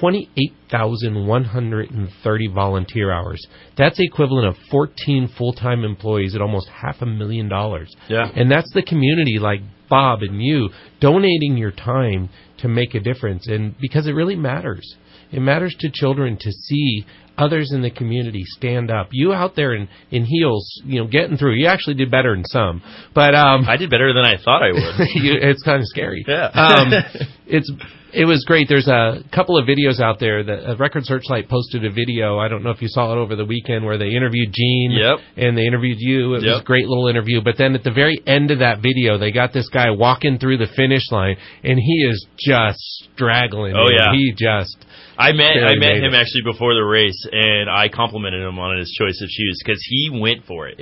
28,130 volunteer hours. That's the equivalent of 14 full-time employees at almost $500,000.
Yeah.
And that's the community like Bob and you donating your time to make a difference. And because it really matters. It matters to children to see others in the community stand up. You out there in heels, getting through. You actually did better than some. But
I did better than I thought I would.
It's kind of scary.
Yeah.
It was great. There's a couple of videos out there. Record Searchlight posted a video. I don't know if you saw it over the weekend where they interviewed Gene and they interviewed you. It was a great little interview. But then at the very end of that video, they got this guy walking through the finish line, and he is just straggling.
Oh, yeah. I met him actually before the race, and I complimented him on his choice of shoes because he went for it.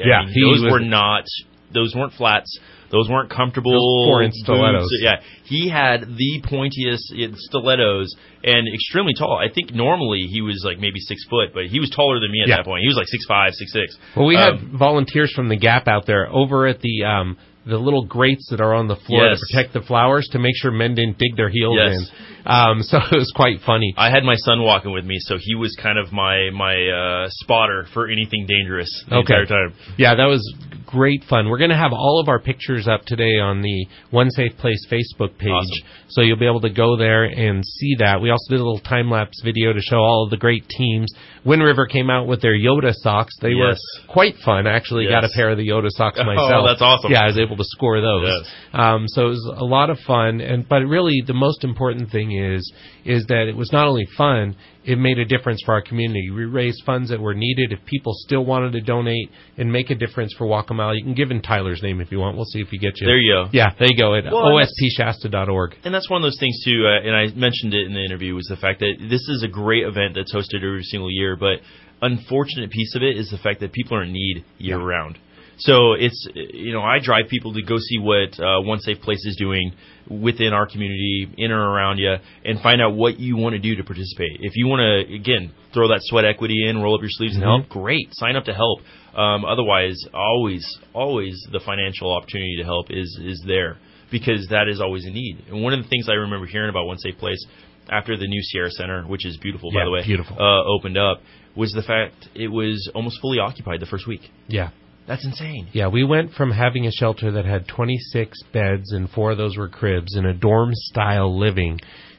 Those weren't flats. Those weren't comfortable.
Those 4-inch stilettos.
Yeah, he had the pointiest stilettos and extremely tall. I think normally he was like maybe 6 foot, but he was taller than me at that point. He was like 6'5", 6'6".
Well, we had volunteers from the Gap out there over at the little grates that are on the floor to protect the flowers to make sure men didn't dig their heels in. So it was quite funny.
I had my son walking with me, so he was kind of my spotter for anything dangerous the entire time.
Yeah, that was great fun. We're going to have all of our pictures up today on the One Safe Place Facebook page.
Awesome.
So you'll be able to go there and see that. We also did a little time-lapse video to show all of the great teams. Wind River came out with their Yoda socks. They were quite fun. I actually got a pair of the Yoda socks myself.
Oh, that's awesome.
Yeah, I was able to score those.
Yes.
So it was a lot of fun. But really, the most important thing is that it was not only fun, it made a difference for our community. We raised funds that were needed. If people still wanted to donate and make a difference for Walk a Mile, you can give in Tyler's name if you want. We'll see if he gets you.
There you go.
Yeah, there you go, at ospshasta.org.
And that's one of those things, too, and I mentioned it in the interview, was the fact that this is a great event that's hosted every single year, but unfortunate piece of it is the fact that people are in need year-round. So it's, I drive people to go see what One Safe Place is doing within our community, in or around you, and find out what you want to do to participate. If you want to, again, throw that sweat equity in, roll up your sleeves and help, great. Sign up to help. Otherwise, always the financial opportunity to help is there, because that is always a need. And one of the things I remember hearing about One Safe Place after the new Sierra Center, which is beautiful, by the way, opened up, was the fact it was almost fully occupied the first week.
Yeah.
That's insane.
Yeah, we went from having a shelter that had 26 beds, and 4 of those were cribs, and a dorm-style living,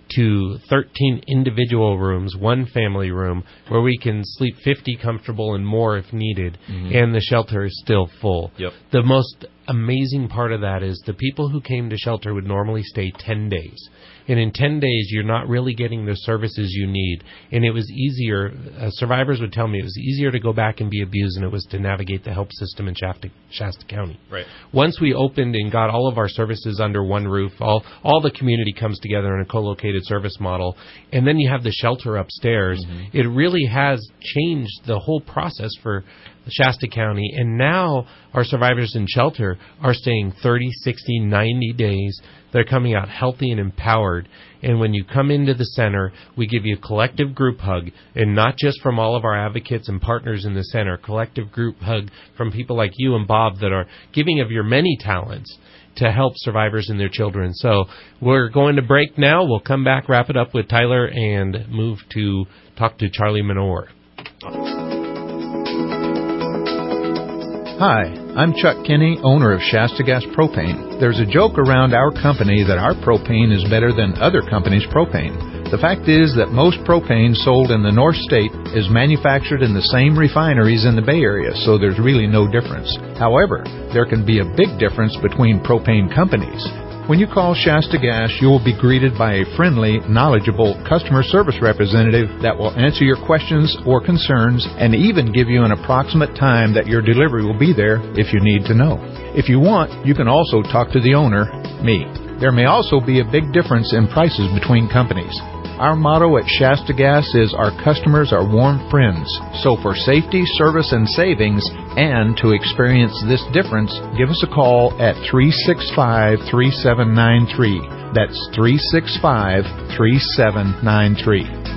to 13 individual rooms, one family room, where we can sleep 50 comfortable and more if needed, and the shelter is still full.
Yep.
The most amazing part of that is the people who came to shelter would normally stay 10 days. And in 10 days, you're not really getting the services you need. And it was easier, survivors would tell me, it was easier to go back and be abused than it was to navigate the help system in Shasta County.
Right.
Once we opened and got all of our services under one roof, all the community comes together in a co-located service model, and then you have the shelter upstairs, it really has changed the whole process for Shasta County. And now our survivors in shelter are staying 30, 60, 90 days. They're coming out healthy and empowered. And when you come into the center, we give you a collective group hug, and not just from all of our advocates and partners in the center, collective group hug from people like you and Bob that are giving of your many talents to help survivors and their children. So we're going to break now. We'll come back, wrap it up with Tyler, and move to talk to Charlie Manor.
Hi, I'm Chuck Kinney, owner of Shasta Gas Propane. There's a joke around our company that our propane is better than other companies' propane. The fact is that most propane sold in the North State is manufactured in the same refineries in the Bay Area, so there's really no difference. However, there can be a big difference between propane companies. When you call Shasta Gas, you will be greeted by a friendly, knowledgeable customer service representative that will answer your questions or concerns and even give you an approximate time that your delivery will be there if you need to know. If you want, you can also talk to the owner, me. There may also be a big difference in prices between companies. Our motto at Shasta Gas is our customers are warm friends. So for safety, service, and savings, and to experience this difference, give us a call at 365-3793. That's 365-3793.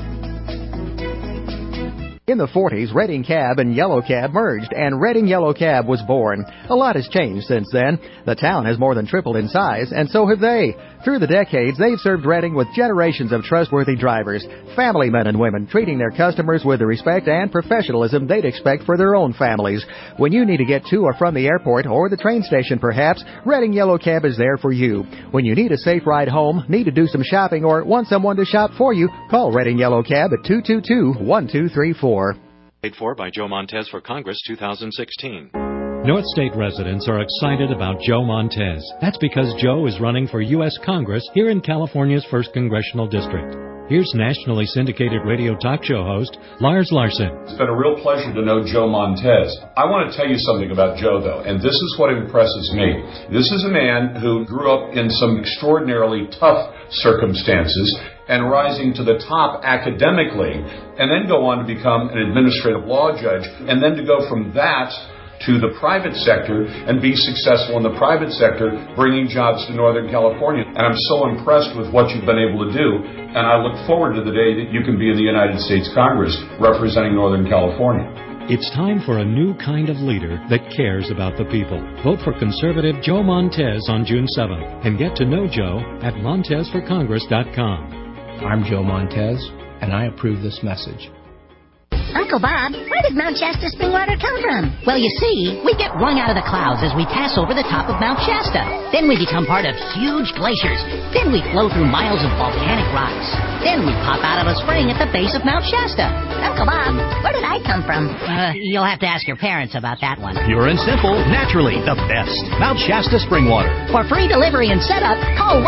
In the 40s, Redding Cab and Yellow Cab merged, and Redding Yellow Cab was born. A lot has changed since then. The town has more than tripled in size, and so have they. Through the decades, they've served Redding with generations of trustworthy drivers, family men and women, treating their customers with the respect and professionalism they'd expect for their own families. When you need to get to or from the airport or the train station, perhaps, Redding Yellow Cab is there for you. When you need a safe ride home, need to do some shopping, or want someone to shop for you, call Redding Yellow Cab at 222-1234.
Paid for by Joe Montez for Congress 2016.
North State residents are excited about Joe Montez. That's because Joe is running for U.S. Congress here in California's 1st Congressional District. Here's nationally syndicated radio talk show host Lars Larson.
It's been a real pleasure to know Joe Montez. I want to tell you something about Joe, though, and this is what impresses me. This is a man who grew up in some extraordinarily tough circumstances and rising to the top academically, and then go on to become an administrative law judge, and then to go from that to the private sector and be successful in the private sector, bringing jobs to Northern California. And I'm so impressed with what you've been able to do, and I look forward to the day that you can be in the United States Congress representing Northern California.
It's time for a new kind of leader that cares about the people. Vote for conservative Joe Montez on June 7th and get to know Joe at MontezForCongress.com.
I'm Joe Montez, and I approve this message.
Uncle Bob, where did Mount Shasta spring water come from? Well, you see, we get wrung out of the clouds as we pass over the top of Mount Shasta. Then we become part of huge glaciers. Then we flow through miles of volcanic rocks. Then we pop out of a spring at the base of Mount Shasta. Uncle Bob, where did I come from? You'll have to ask your parents about that one.
Pure and simple, naturally the best. Mount Shasta spring water.
For free delivery and setup, call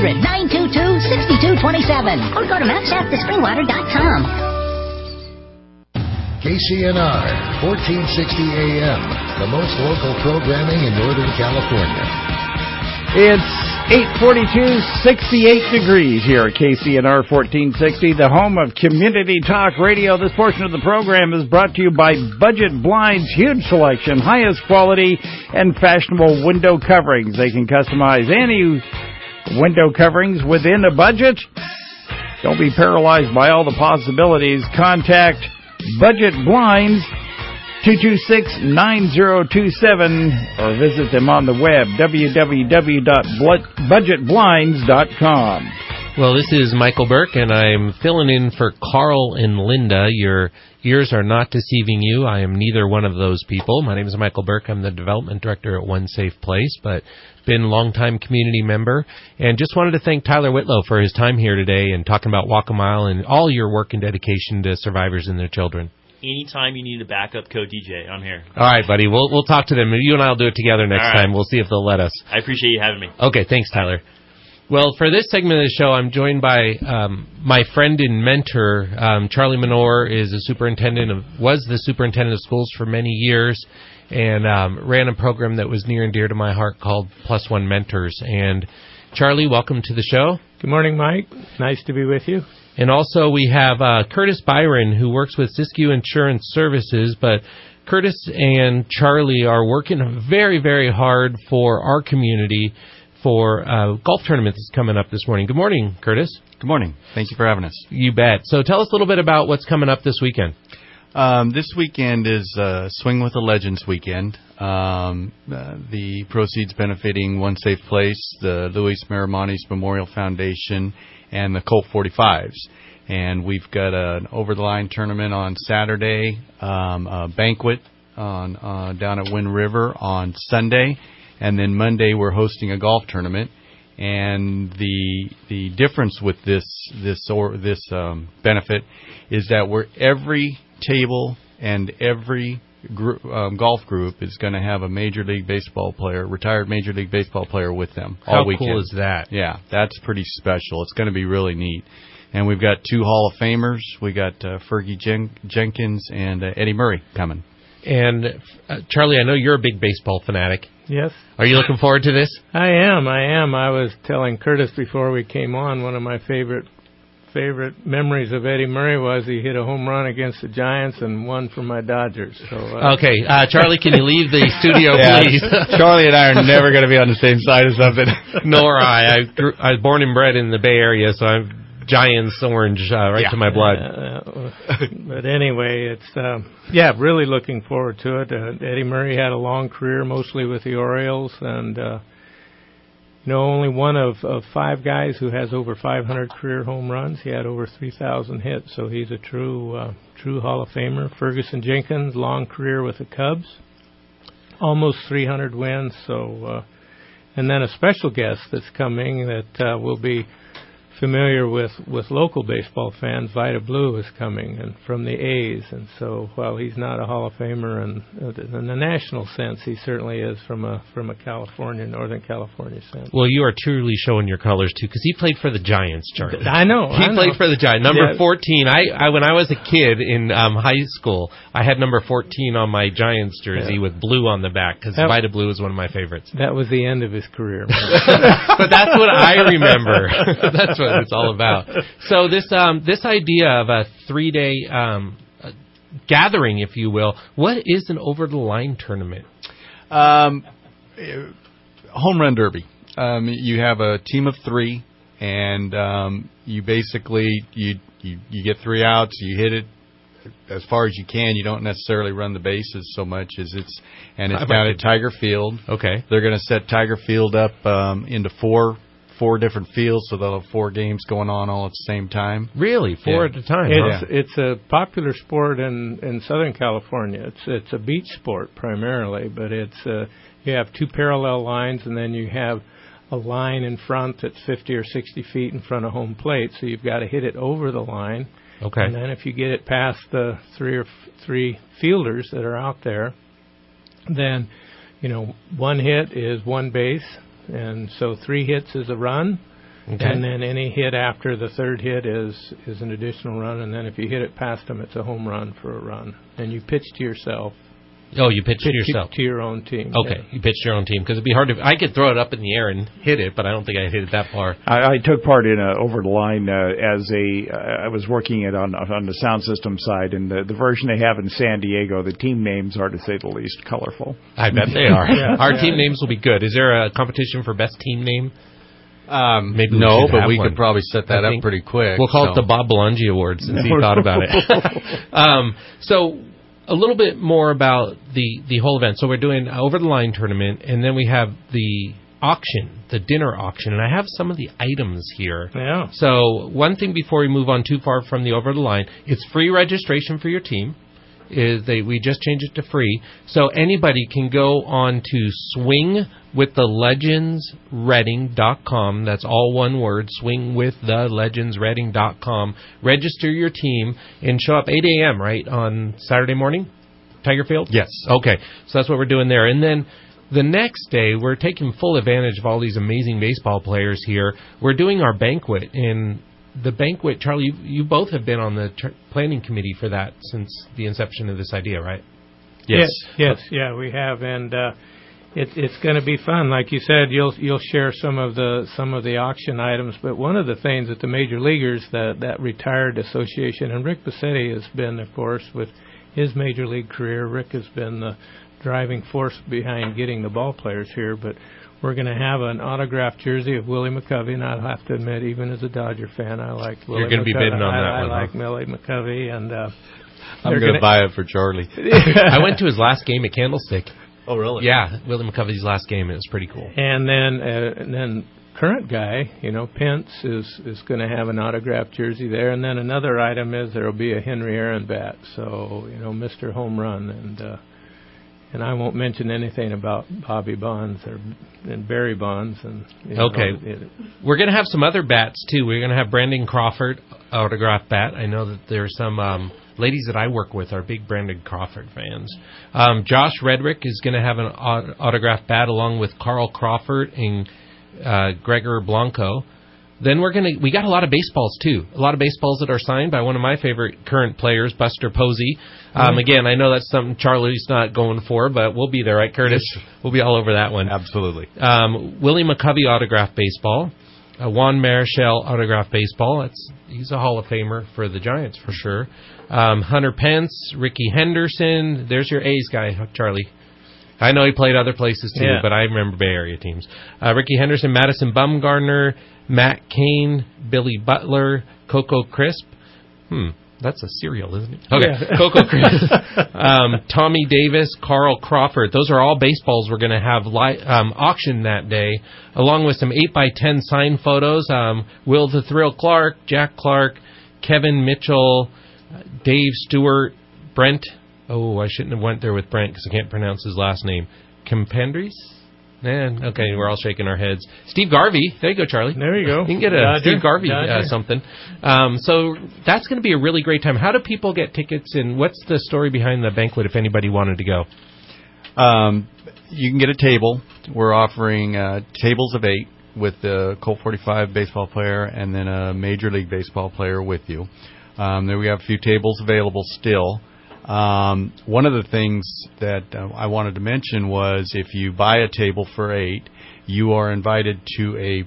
1-800-922-6227 or go to MountShastaSpringwater.com.
KCNR, 1460 AM, the most local programming in Northern California.
It's 8:42, 68 degrees here at KCNR 1460, the home of Community Talk Radio. This portion of the program is brought to you by Budget Blinds. Huge selection, highest quality, and fashionable window coverings. They can customize any window coverings within a budget. Don't be paralyzed by all the possibilities. Contact Budget Blinds, 226-9027, or visit them on the web, www.budgetblinds.com.
Well, this is Michael Burke, and I'm filling in for Carl and Linda. Your ears are not deceiving you. I am neither one of those people. My name is Michael Burke. I'm the development director at One Safe Place, but been a longtime community member. And just wanted to thank Tyler Whitlow for his time here today and talking about Walk a Mile and all your work and dedication to survivors and their children.
Anytime you need a backup co-DJ, I'm here.
All right, buddy. We'll talk to them. You and I will do it together next time. We'll see if they'll let us.
I appreciate you having me.
Okay, thanks, Tyler. Well, for this segment of the show, I'm joined by my friend and mentor. Charlie Menor was the superintendent of schools for many years and ran a program that was near and dear to my heart called Plus One Mentors. And Charlie, welcome to the show.
Good morning, Mike. Nice to be with you.
And also we have Curtis Byron, who works with Siskiyou Insurance Services, but Curtis and Charlie are working very, very hard for our community for a golf tournament that's coming up this morning. Good morning, Curtis.
Good morning. Thank you for having us.
You bet. So tell us a little bit about what's coming up this weekend.
This weekend is Swing with the Legends weekend. The proceeds benefiting One Safe Place, the Luis Miramontes Memorial Foundation, and the Colt 45s. And we've got an over-the-line tournament on Saturday, a banquet down at Wind River on Sunday, and then Monday we're hosting a golf tournament. And the difference with this benefit is that every table and every golf group is going to have a retired Major League Baseball player with them all weekend.
How cool is that?
Yeah, that's pretty special. It's going to be really neat. And we've got 2 Hall of Famers. We got Fergie Jenkins and Eddie Murray coming.
And Charlie, I know you're a big baseball fanatic.
Yes.
Are you looking forward to this?
I am. I was telling Curtis before we came on, one of my favorite memories of Eddie Murray was he hit a home run against the Giants and won for my Dodgers. So
okay, Charlie, can you leave the studio, please?
Charlie and I are never going to be on the same side of something.
Nor I. I was born and bred in the Bay Area, so I'm Giants orange to my blood.
But anyway, it's really looking forward to it. Eddie Murray had a long career, mostly with the Orioles, and only one of 5 guys who has over 500 career home runs. He had over 3,000 hits, so he's a true Hall of Famer. Ferguson Jenkins, long career with the Cubs, almost 300 wins. So, and then a special guest that's coming that will be familiar with local baseball fans. Vida Blue is coming, and from the A's, and so while he's not a Hall of Famer in the national sense, he certainly is from a Northern California sense.
Well, you are truly showing your colors too, because he played for the Giants, Charlie.
I know.
He played for the Giants. Number 14. I when I was a kid in high school, I had number 14 on my Giants jersey with blue on the back, because Vida Blue is one of my favorites.
That was the end of his career.
But that's what I remember. That's what it's all about. So this idea of a 3-day gathering, if you will, what is an over-the-line tournament?
Home run derby. You have a team of 3, and you basically you get 3 outs. You hit it as far as you can. You don't necessarily run the bases so much as it's down at Tiger Field.
Okay,
they're going to set Tiger Field up into 4 different fields, so they'll have 4 games going on all at the same time.
Really? 4 at a time?
It's a popular sport in Southern California. It's a beach sport primarily, but you have 2 parallel lines, and then you have a line in front that's 50 or 60 feet in front of home plate, so you've got to hit it over the line.
Okay.
And then if you get it past the 3 fielders that are out there, then 1 hit is 1 base. And so 3 hits is a run, and then any hit after the 3rd hit is an additional run, and then if you hit it past them, it's a home run for a run. And you pitch to yourself.
Oh, you pitch to yourself?
To your own team.
Okay, you pitch to your own team, because it'd be hard I could throw it up in the air and hit it, but I don't think I hit it that far.
I took part in over the line I was working it on the sound system side, and the version they have in San Diego, the team names are, to say the least, colorful.
I bet they are. Our team names will be good. Is there a competition for best team name?
Maybe no, but we could probably set that up pretty quick.
We'll call it the Bob Belangi Awards, since he thought about it. So a little bit more about the whole event. So we're doing an over-the-line tournament, and then we have the auction, the dinner auction, and I have some of the items here.
Yeah.
So one thing before we move on too far from the over the line, it's free registration for your team. We just changed it to free, so anybody can go on to swingwiththelegendsreading.com. That's all one word, swingwiththelegendsreading.com. Register your team and show up 8 a.m., right, on Saturday morning? Tiger Field?
Yes.
Okay, so that's what we're doing there. And then the next day, we're taking full advantage of all these amazing baseball players here. We're doing our banquet, and the banquet, Charlie, you both have been on the planning committee for that since the inception of this idea, right?
Yes, yeah, we have, and it's going to be fun. Like you said, you'll share some of the auction items, but one of the things that the major leaguers, that retired association, and Rick Bassetti has been, of course, with his major league career. Rick has been the driving force behind getting the ball players here, but we're going to have an autographed jersey of Willie McCovey, and I'll have to admit, even as a Dodger fan, I like Willie McCovey.
You're going to be bidding on that
I
one,
like Willie McCovey, and
I'm going to buy it for Charlie.
I went to his last game at Candlestick.
Oh, really?
Yeah, Willie McCovey's last game. It was pretty cool.
And then current guy, Pence is going to have an autographed jersey there, and then another item is there will be a Henry Aaron bat, so Mr. Home Run, and I won't mention anything about Bobby Bonds and Barry Bonds. And
okay, we're going to have some other bats too. We're going to have Brandon Crawford autographed bat. I know that there's some ladies that I work with are big Brandon Crawford fans. Josh Redrick is going to have an autographed bat along with Carl Crawford and Gregor Blanco. Then we got a lot of baseballs too. A lot of baseballs that are signed by one of my favorite current players, Buster Posey. Again, I know that's something Charlie's not going for, but we'll be there, right, Curtis?
Yes.
We'll be all over that one.
Absolutely.
Willie McCovey autographed baseball. Juan Marichal autographed baseball. He's a Hall of Famer for the Giants for sure. Hunter Pence, Ricky Henderson. There's your A's guy, Charlie. I know he played other places too, but I remember Bay Area teams. Ricky Henderson, Madison Bumgarner, Matt Cain, Billy Butler, Coco Crisp. That's a cereal, isn't it? Okay, yeah. Coco Crisp, Tommy Davis, Carl Crawford. Those are all baseballs we're going to have auctioned that day, along with some 8x10 signed photos. Will the Thrill Clark, Jack Clark, Kevin Mitchell, Dave Stewart, Brent. Oh, I shouldn't have went there with Brent because I can't pronounce his last name. Compendries? Okay, we're all shaking our heads. Steve Garvey. There you go, Charlie.
There you go.
You can get a Steve Garvey something. So that's going to be a really great time. How do people get tickets, and what's the story behind the banquet if anybody wanted to go?
You can get a table. We're offering tables of 8 with the Colt 45 baseball player and then a Major League Baseball player with you. There we have a few tables available still. One of the things that I wanted to mention was if you buy a table for 8, you are invited to a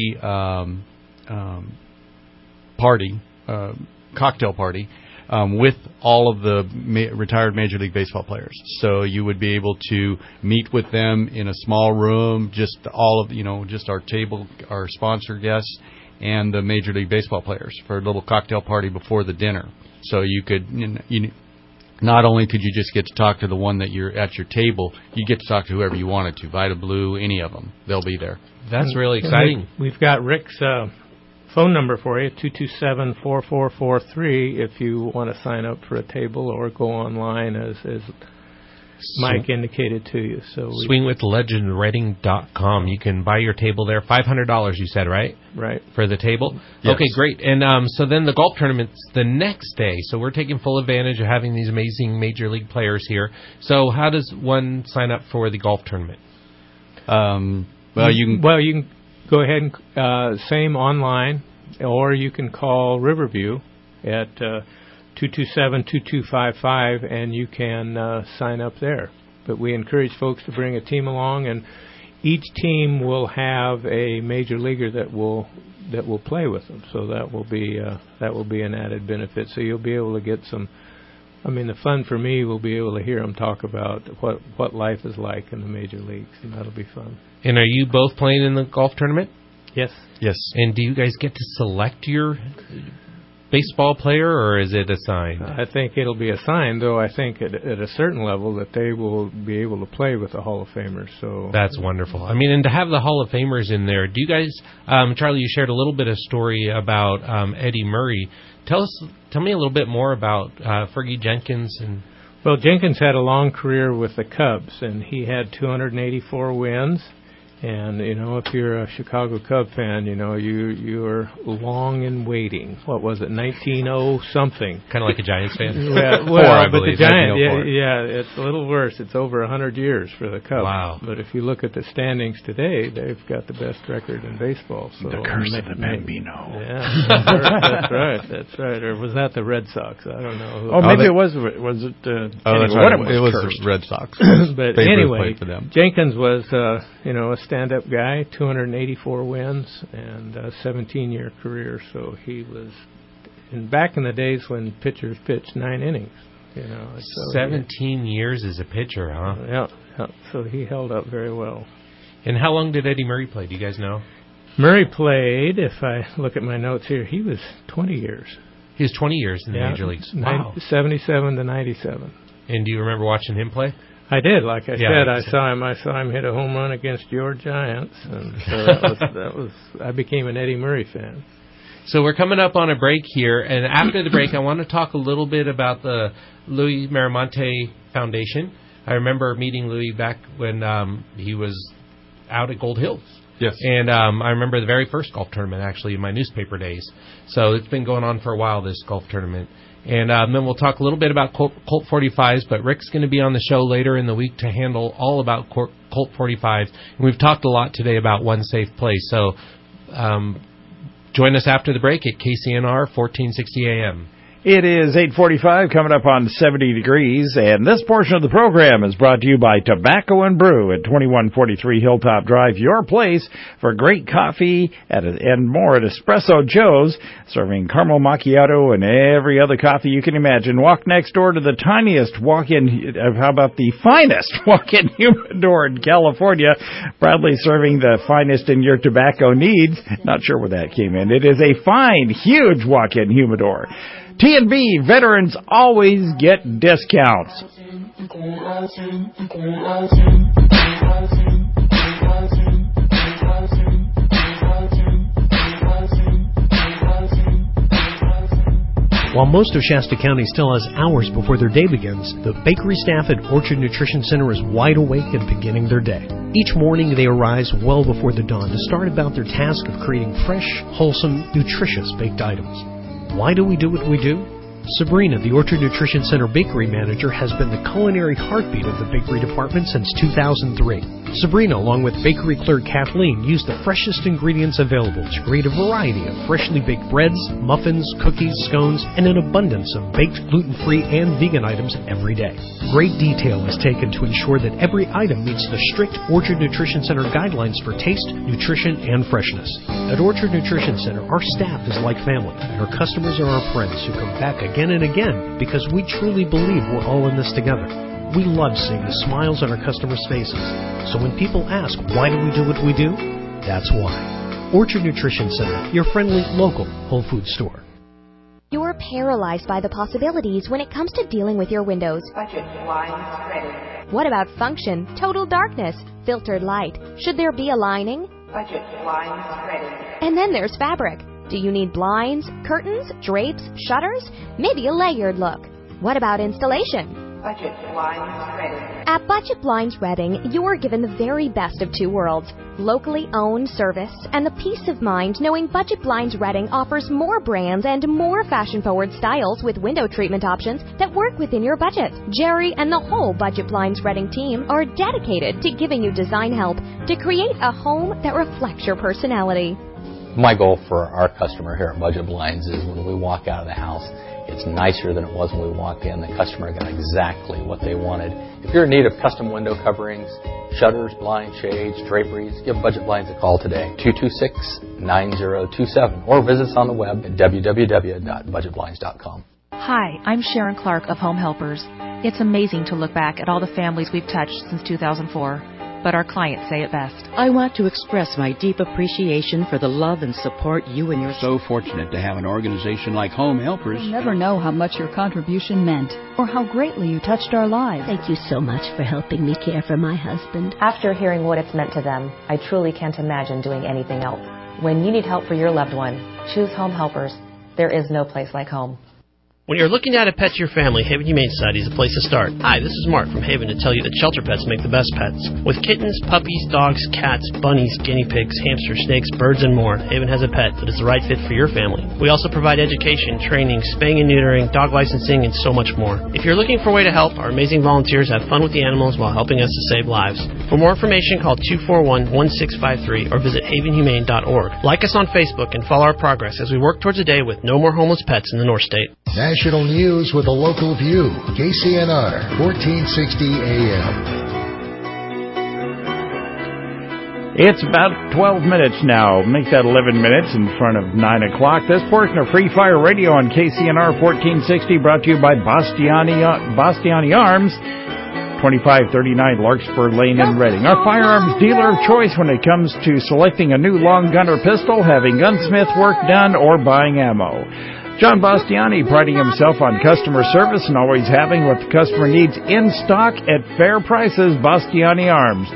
cocktail party with all of the retired Major League Baseball players. So you would be able to meet with them in a small room, just just our table, our sponsor guests, and the Major League Baseball players for a little cocktail party before the dinner. So you could, not only could you just get to talk to the one that you're at your table, you get to talk to whoever you wanted to, Vita Blue, any of them. They'll be there.
That's really exciting.
We've got Rick's phone number for you, 227-4443, if you want to sign up for a table or go online as Mike indicated to you. So
swingwiththelegendsreading.com. You can buy your table there. $500 you said, right?
Right.
For the table?
Yes.
Okay, great. And so then the golf tournament's the next day. So we're taking full advantage of having these amazing Major League players here. So how does one sign up for the golf tournament?
You can go ahead and same online, or you can call Riverview at 227-2255, and you can sign up there. But we encourage folks to bring a team along, and each team will have a major leaguer that will play with them. So that will be an added benefit. So you'll be able to get some. I mean, the fun for me will be able to hear them talk about what life is like in the major leagues, and that'll be fun.
And are you both playing in the golf tournament?
Yes.
Yes.
And do you guys get to select your baseball player, or is it assigned?
I think it'll be assigned, though I think at a certain level that they will be able to play with the Hall of Famers. So
that's wonderful. I mean, and to have the Hall of Famers in there, do you guys, Charlie, you shared a little bit of story about Eddie Murray. Tell me a little bit more about Fergie Jenkins.
Well, Jenkins had a long career with the Cubs, and he had 284 wins. And, if you're a Chicago Cub fan, you are long in waiting. What was it, 1900-something?
Kind of like a Giants fan?
Yeah, but the Giants, it's a little worse. It's over 100 years for the Cubs.
Wow.
But if you look at the standings today, they've got the best record in baseball. So
the curse of the Bambino.
Yeah, that's right. Or was that the Red Sox? I don't know.
Maybe it was it?
That's right. It was the Red Sox.
But anyway, Jenkins was, a stand-up guy, 284 wins, and a 17-year career. So he was, back in the days when pitchers pitched 9 innings.
17 years as a pitcher, huh?
Yeah. So he held up very well.
And how long did Eddie Murray play? Do you guys know?
Murray played, if I look at my notes here, he was 20 years.
He was 20 years in the Major Leagues. Wow.
77 to 97.
And do you remember watching him play?
I did. Like I said, I saw him hit a home run against your Giants, and so I became an Eddie Murray fan.
So we're coming up on a break here, and after the break, I want to talk a little bit about the Louis Miramonte Foundation. I remember meeting Louis back when he was out at Gold Hills.
Yes.
And I remember the very first golf tournament, actually, in my newspaper days. So it's been going on for a while, this golf tournament. And then we'll talk a little bit about Colt 45s, but Rick's going to be on the show later in the week to handle all about Colt 45s. And we've talked a lot today about One Safe Place. So join us after the break at KCNR 1460 AM.
It is 8:45, coming up on 70 degrees, and this portion of the program is brought to you by Tobacco and Brew at 2143 Hilltop Drive, your place for great coffee and more at Espresso Joe's, serving caramel macchiato and every other coffee you can imagine. Walk next door to the finest walk-in humidor in California, proudly serving the finest in your tobacco needs. Not sure where that came in. It is a fine, huge walk-in humidor. T&B veterans always get discounts.
While most of Shasta County still has hours before their day begins, the bakery staff at Orchard Nutrition Center is wide awake and beginning their day. Each morning they arise well before the dawn to start about their task of creating fresh, wholesome, nutritious baked items. Why do we do what we do? Sabrina, the Orchard Nutrition Center bakery manager, has been the culinary heartbeat of the bakery department since 2003. Sabrina, along with bakery clerk Kathleen, use the freshest ingredients available to create a variety of freshly baked breads, muffins, cookies, scones, and an abundance of baked gluten-free and vegan items every day. Great detail is taken to ensure that every item meets the strict Orchard Nutrition Center guidelines for taste, nutrition, and freshness. At Orchard Nutrition Center, our staff is like family, and our customers are our friends who come back again and again because we truly believe we're all in this together. We love seeing the smiles on our customers' faces. So when people ask, why do we do what we do? That's why. Orchard Nutrition Center, your friendly local Whole Foods store.
You're paralyzed by the possibilities when it comes to dealing with your windows.
Budget blinds ready.
What about function, total darkness, filtered light? Should there be a lining?
Budget blinds ready.
And then there's fabric. Do you need blinds, curtains, drapes, shutters? Maybe a layered look. What about installation?
Budget Blinds Reading.
At Budget Blinds Reading, you are given the very best of two worlds. Locally owned service and the peace of mind knowing Budget Blinds Reading offers more brands and more fashion-forward styles with window treatment options that work within your budget. Jerry and the whole Budget Blinds Reading team are dedicated to giving you design help to create a home that reflects your personality.
My goal for our customer here at Budget Blinds is when we walk out of the house, it's nicer than it was when we walked in. The customer got exactly what they wanted. If you're in need of custom window coverings, shutters, blinds, shades, draperies, give Budget Blinds a call today, 226-9027, or visit us on the web at www.budgetblinds.com.
Hi, I'm Sharon Clark of Home Helpers. It's amazing to look back at all the families we've touched since 2004.
but our clients say it best.
I want to express my deep appreciation for the love and support you and your...
So fortunate to have an organization like Home Helpers.
You'll never know how much your contribution meant or how greatly you touched our lives.
Thank you so much for helping me care for my husband.
After hearing what it's meant to them, I truly can't imagine doing anything else. When you need help for your loved one, choose Home Helpers. There is no place like home.
When you're looking to add a pet to your family, Haven Humane Society is a place to start. Hi, this is Mark from Haven to tell you that shelter pets make the best pets. With kittens, puppies, dogs, cats, bunnies, guinea pigs, hamsters, snakes, birds, and more, Haven has a pet that is the right fit for your family. We also provide education, training, spaying and neutering, dog licensing, and so much more. If you're looking for a way to help, our amazing volunteers have fun with the animals while helping us to save lives. For more information, call 241-1653 or visit havenhumane.org. Like us on Facebook and follow our progress as we work towards a day with no more homeless pets in the North State.
National news with a local view. KCNR, 1460 AM.
It's about 12 minutes now. Make that 11 minutes in front of 9 o'clock. This portion of Free Fire Radio on KCNR 1460 brought to you by Bastiani Arms, 2539 Larkspur Lane in Reading. Our firearms dealer of choice when it comes to selecting a new long gun or pistol, having gunsmith work done, or buying ammo. John Bastiani priding himself on customer service and always having what the customer needs in stock at fair prices. Bastiani Arms,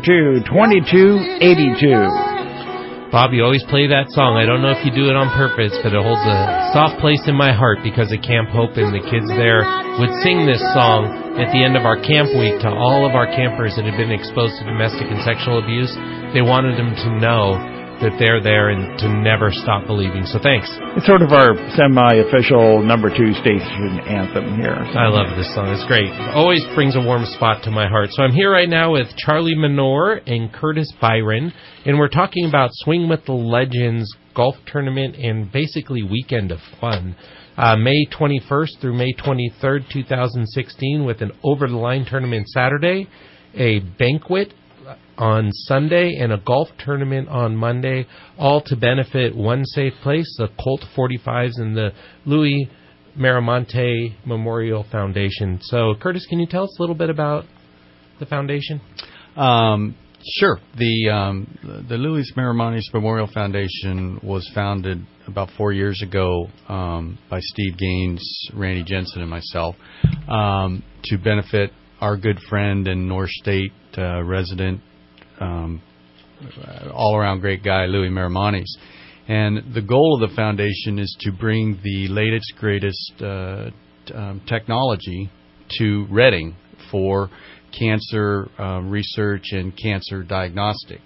222-2282.
Bob, you always play that song. I don't know if you do it on purpose, but it holds a soft place in my heart because at Camp Hope and the kids there would sing this song at the end of our camp week to all of our campers that had been exposed to domestic and sexual abuse. They wanted them to know that they're there and to never stop believing. So thanks.
It's sort of our semi-official number 2 station anthem here. So.
I love this song. It's great. Always brings a warm spot to my heart. So I'm here right now with Charlie Menor and Curtis Byron, and we're talking about Swing with the Legends golf tournament and basically weekend of fun. May 21st through May 23rd, 2016, with an over-the-line tournament Saturday, a banquet on Sunday, and a golf tournament on Monday, all to benefit One Safe Place, the Colt 45s, and the Louis Miramonte Memorial Foundation. So, Curtis, can you tell us a little bit about the foundation?
Sure. The Louis Miramonte Memorial Foundation was founded about 4 years ago by Steve Gaines, Randy Jensen, and myself to benefit our good friend and North State resident, all-around great guy, Louis Miramontes. And the goal of the foundation is to bring the latest, greatest technology to Reading for cancer research and cancer diagnostic.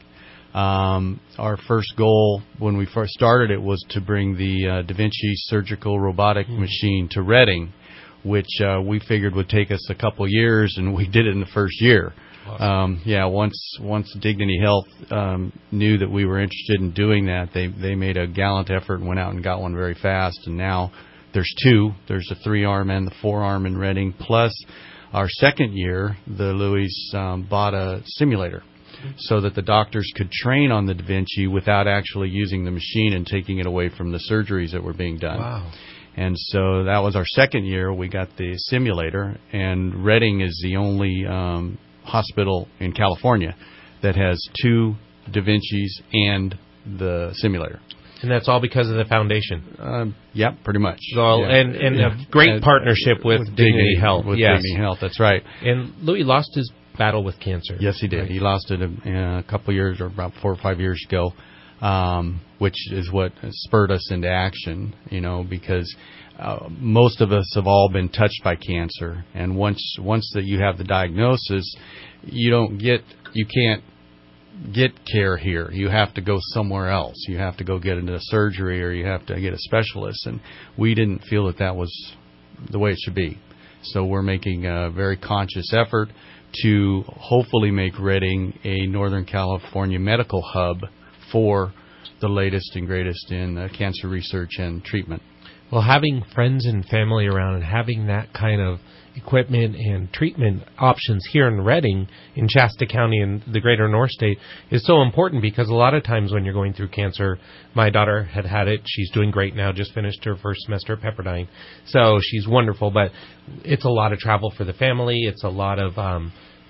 Our first goal when we first started it was to bring the Da Vinci surgical robotic machine to Reading, which we figured would take us a couple years, and we did it in the first year. Awesome. Once Dignity Health knew that we were interested in doing that, they made a gallant effort and went out and got one very fast. And now there's 2. There's the 3-arm and the 4-arm in Reading. Plus, our second year, the Louis bought a simulator so that the doctors could train on the Da Vinci without actually using the machine and taking it away from the surgeries that were being done.
Wow.
And so that was our second year. We got the simulator, and Reading is the only hospital in California that has 2 Da Vincis and the simulator.
And that's all because of the foundation.
Yep, pretty much.
So, and a great partnership with Dignity Health.
With Dignity Health, that's right.
And Louis lost his battle with cancer.
Yes, he did. Right. He lost it a couple of years, or about 4 or 5 years ago, which is what spurred us into action, because most of us have all been touched by cancer. And once that you have the diagnosis, you can't get care here. You have to go somewhere else. You have to go get into surgery, or you have to get a specialist. And we didn't feel that was the way it should be. So we're making a very conscious effort to hopefully make Reading a Northern California medical hub for the latest and greatest in cancer research and treatment.
Well, having friends and family around and having that kind of equipment and treatment options here in Reading, in Shasta County and the greater North State, is so important, because a lot of times when you're going through cancer, my daughter had it. She's doing great now, just finished her first semester at Pepperdine. So she's wonderful, but it's a lot of travel for the family. It's a lot of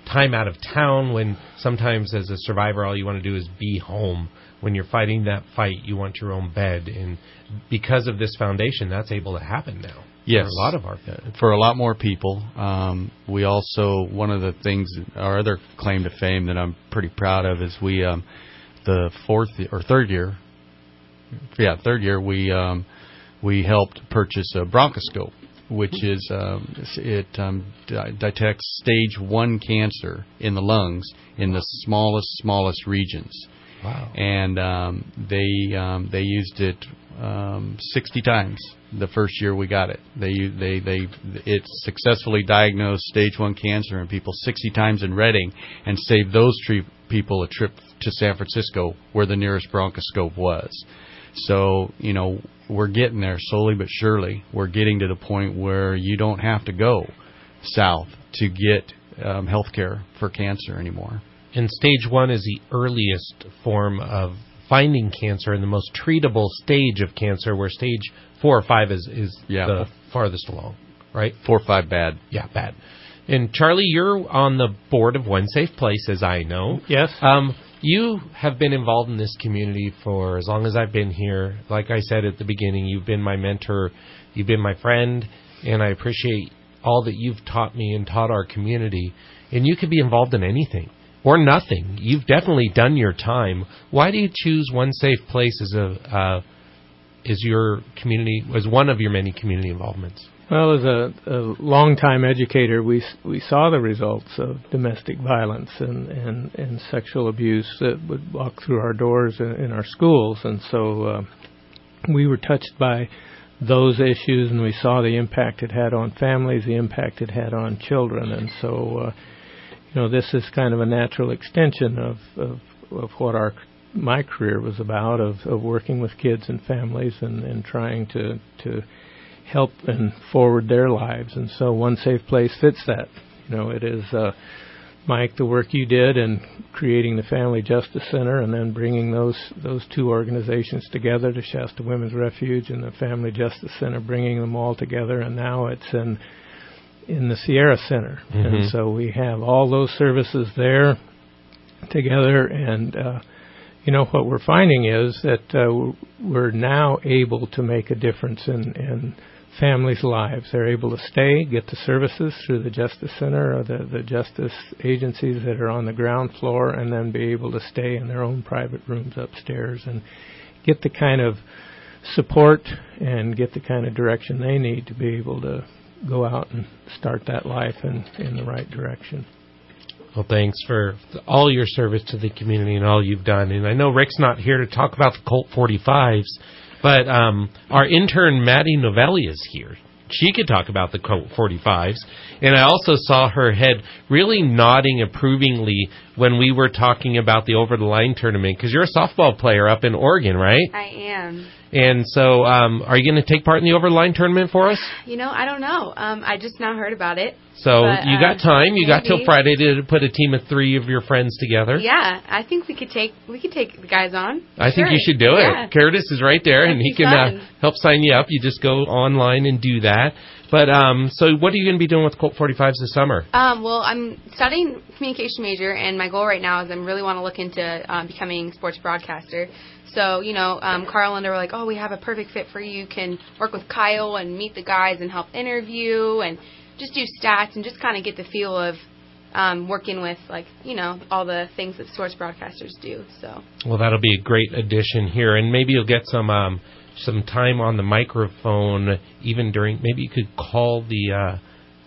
time out of town, when sometimes as a survivor all you want to do is be home. When you're fighting that fight, you want your own bed. And because of this foundation, that's able to happen now.
Yes.
For a lot of our
for a lot more people. We also, one of the things, our other claim to fame that I'm pretty proud of is we, the third year, we helped purchase a bronchoscope, which is it detects stage 1 cancer in the lungs in the smallest regions.
Wow!
And they used it 60 times the first year we got it. It successfully diagnosed stage 1 cancer in people 60 times in Redding, and saved those people a trip to San Francisco, where the nearest bronchoscope was. So, we're getting there slowly but surely. We're getting to the point where you don't have to go south to get health care for cancer anymore.
And stage 1 is the earliest form of finding cancer and the most treatable stage of cancer, where stage 4 or 5 is the farthest along, right?
4 or 5 bad.
Yeah, bad. And Charlie, you're on the board of One Safe Place, as I know.
Yes.
You have been involved in this community for as long as I've been here. Like I said at the beginning, you've been my mentor, you've been my friend, and I appreciate all that you've taught me and taught our community. And you could be involved in anything or nothing. You've definitely done your time. Why do you choose One Safe Place as as one of your many community involvements?
Well, as a longtime educator, we saw the results of domestic violence and sexual abuse that would walk through our doors in our schools, and so we were touched by those issues, and we saw the impact it had on families, the impact it had on children, and so this is kind of a natural extension of what my career was about, of working with kids and families and trying to help and forward their lives. And so One Safe Place fits that. It is, Mike, the work you did in creating the Family Justice Center and then bringing those two organizations together, the Shasta Women's Refuge and the Family Justice Center, bringing them all together, and now it's in the Sierra Center. Mm-hmm. And so we have all those services there together, and what we're finding is that we're now able to make a difference in families' lives. They're able to stay, get the services through the Justice Center or the justice agencies that are on the ground floor, and then be able to stay in their own private rooms upstairs and get the kind of support and get the kind of direction they need to be able to go out and start that life in the right direction.
Well, thanks for all your service to the community and all you've done. And I know Rick's not here to talk about the Colt 45s, but our intern, Maddie Novelli, is here. She could talk about the Colt 45s. And I also saw her head really nodding approvingly when we were talking about the Over the Line tournament, because you're a softball player up in Oregon, right?
I am.
And so are you going to take part in the Over the Line tournament for us?
I don't know. I just now heard about it.
So you got time. You got till Friday to put a team of 3 of your friends together.
Yeah, I think we could take the guys on.
I think you should do it. Curtis is right there, and he can help sign you up. You just go online and do that. But so what are you going to be doing with Colt 45s this summer?
Well, I'm studying communication major, and my goal right now is I really want to look into becoming a sports broadcaster. So, Carl and I were like, we have a perfect fit for you. You can work with Kyle and meet the guys and help interview and just do stats and just kind of get the feel of working with, all the things that sports broadcasters do. So. Well,
that'll be a great addition here, and maybe you'll get some time on the microphone even during. Maybe you could call the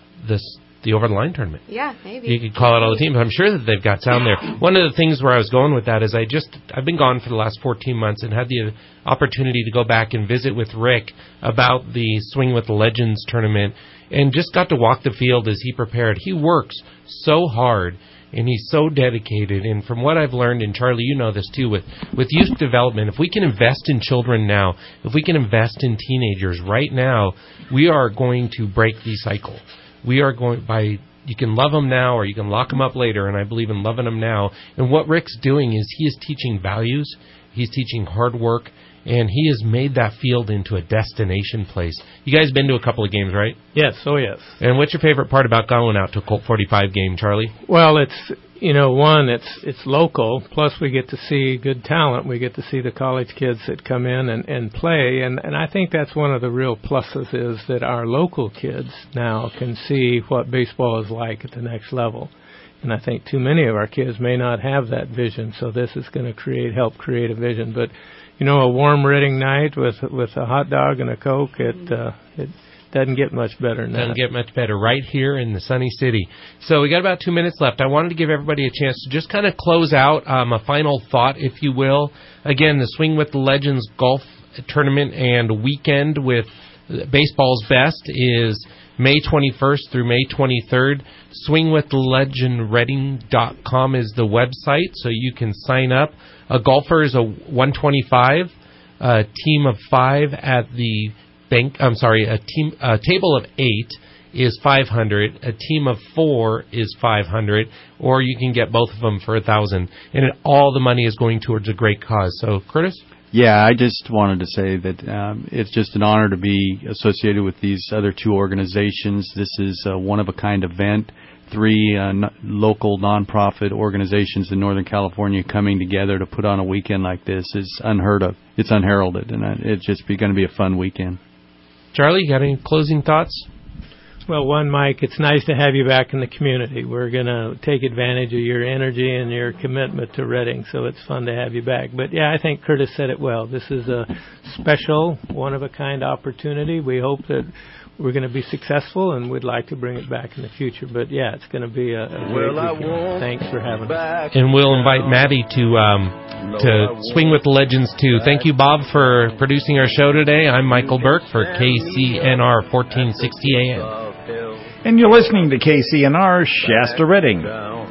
Over the Line tournament.
Yeah, maybe.
You could call out all the teams. I'm sure that they've got sound there. One of the things where I was going with that is I've been gone for the last 14 months and had the opportunity to go back and visit with Rick about the Swing with the Legends tournament, and just got to walk the field as he prepared. He works so hard, and he's so dedicated. And from what I've learned, and Charlie, you know this too, with youth development, if we can invest in children now, if we can invest in teenagers right now, we are going to break the cycle. We are going you can love them now or you can lock them up later, and I believe in loving them now. And what Rick's doing is he is teaching values, he's teaching hard work, and he has made that field into a destination place. You guys been to a couple of games, right?
Yes, oh yes.
And what's your favorite part about going out to a Colt 45 game, Charlie?
Well, it's, one, it's local, plus we get to see good talent. We get to see the college kids that come in and play, and I think that's one of the real pluses is that our local kids now can see what baseball is like at the next level. And I think too many of our kids may not have that vision, so this is going to help create a vision. But, a warm Reading night with a hot dog and a Coke, it doesn't get much better than that.
Doesn't get much better right here in the Sunny City. So we got about 2 minutes left. I wanted to give everybody a chance to just kind of close out a final thought, if you will. Again, the Swing with the Legends golf tournament and weekend with Baseball's Best is May 21st through May 23rd. SwingWithTheLegendReading.com is the website, so you can sign up. A golfer is a 125. A team of 5 at the a table of 8 is 500. A team of 4 is 500, or you can get both of them for 1,000. And all the money is going towards a great cause. So, Curtis?
Yeah, I just wanted to say that it's just an honor to be associated with these other 2 organizations. This is a one-of-a-kind event. 3 local nonprofit organizations in Northern California coming together to put on a weekend like this is unheard of. It's unheralded, and it's just going to be a fun weekend.
Charlie, you got any closing thoughts?
Well, one, Mike, it's nice to have you back in the community. We're going to take advantage of your energy and your commitment to Reading, so it's fun to have you back. But, yeah, I think Curtis said it well. This is a special, one-of-a-kind opportunity. We hope that we're going to be successful, and we'd like to bring it back in the future. But, yeah, it's going to be a great weekend. Thanks for having us.
And we'll invite Maddie to Swing with the Legends, too. Thank you, Bob, for producing our show today. I'm Michael Burke for KCNR 1460 AM.
And you're listening to KCNR Shasta Reading.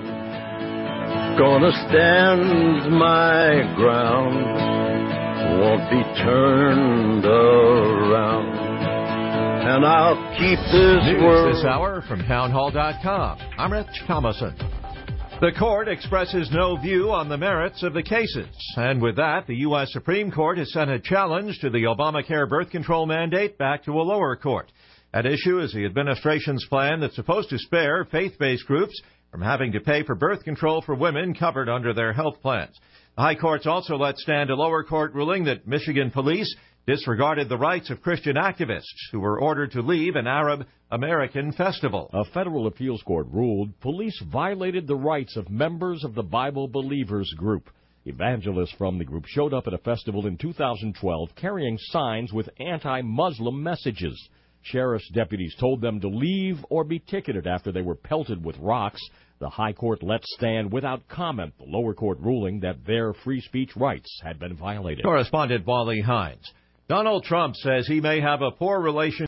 Gonna stand my ground, won't be turned around, and I'll keep this world.
This hour from townhall.com. I'm Rich Thomason. The court expresses no view on the merits of the cases. And with that, the U.S. Supreme Court has sent a challenge to the Obamacare birth control mandate back to a lower court. At issue is the administration's plan that's supposed to spare faith-based groups from having to pay for birth control for women covered under their health plans. The High Court's also let stand a lower court ruling that Michigan police disregarded the rights of Christian activists who were ordered to leave an Arab American festival.
A federal appeals court ruled police violated the rights of members of the Bible Believers group. Evangelists from the group showed up at a festival in 2012 carrying signs with anti-Muslim messages. Sheriff's deputies told them to leave or be ticketed after they were pelted with rocks. The High Court let stand without comment the lower court ruling that their free speech rights had been violated.
Correspondent Wally Hines. Donald Trump says he may have a poor relationship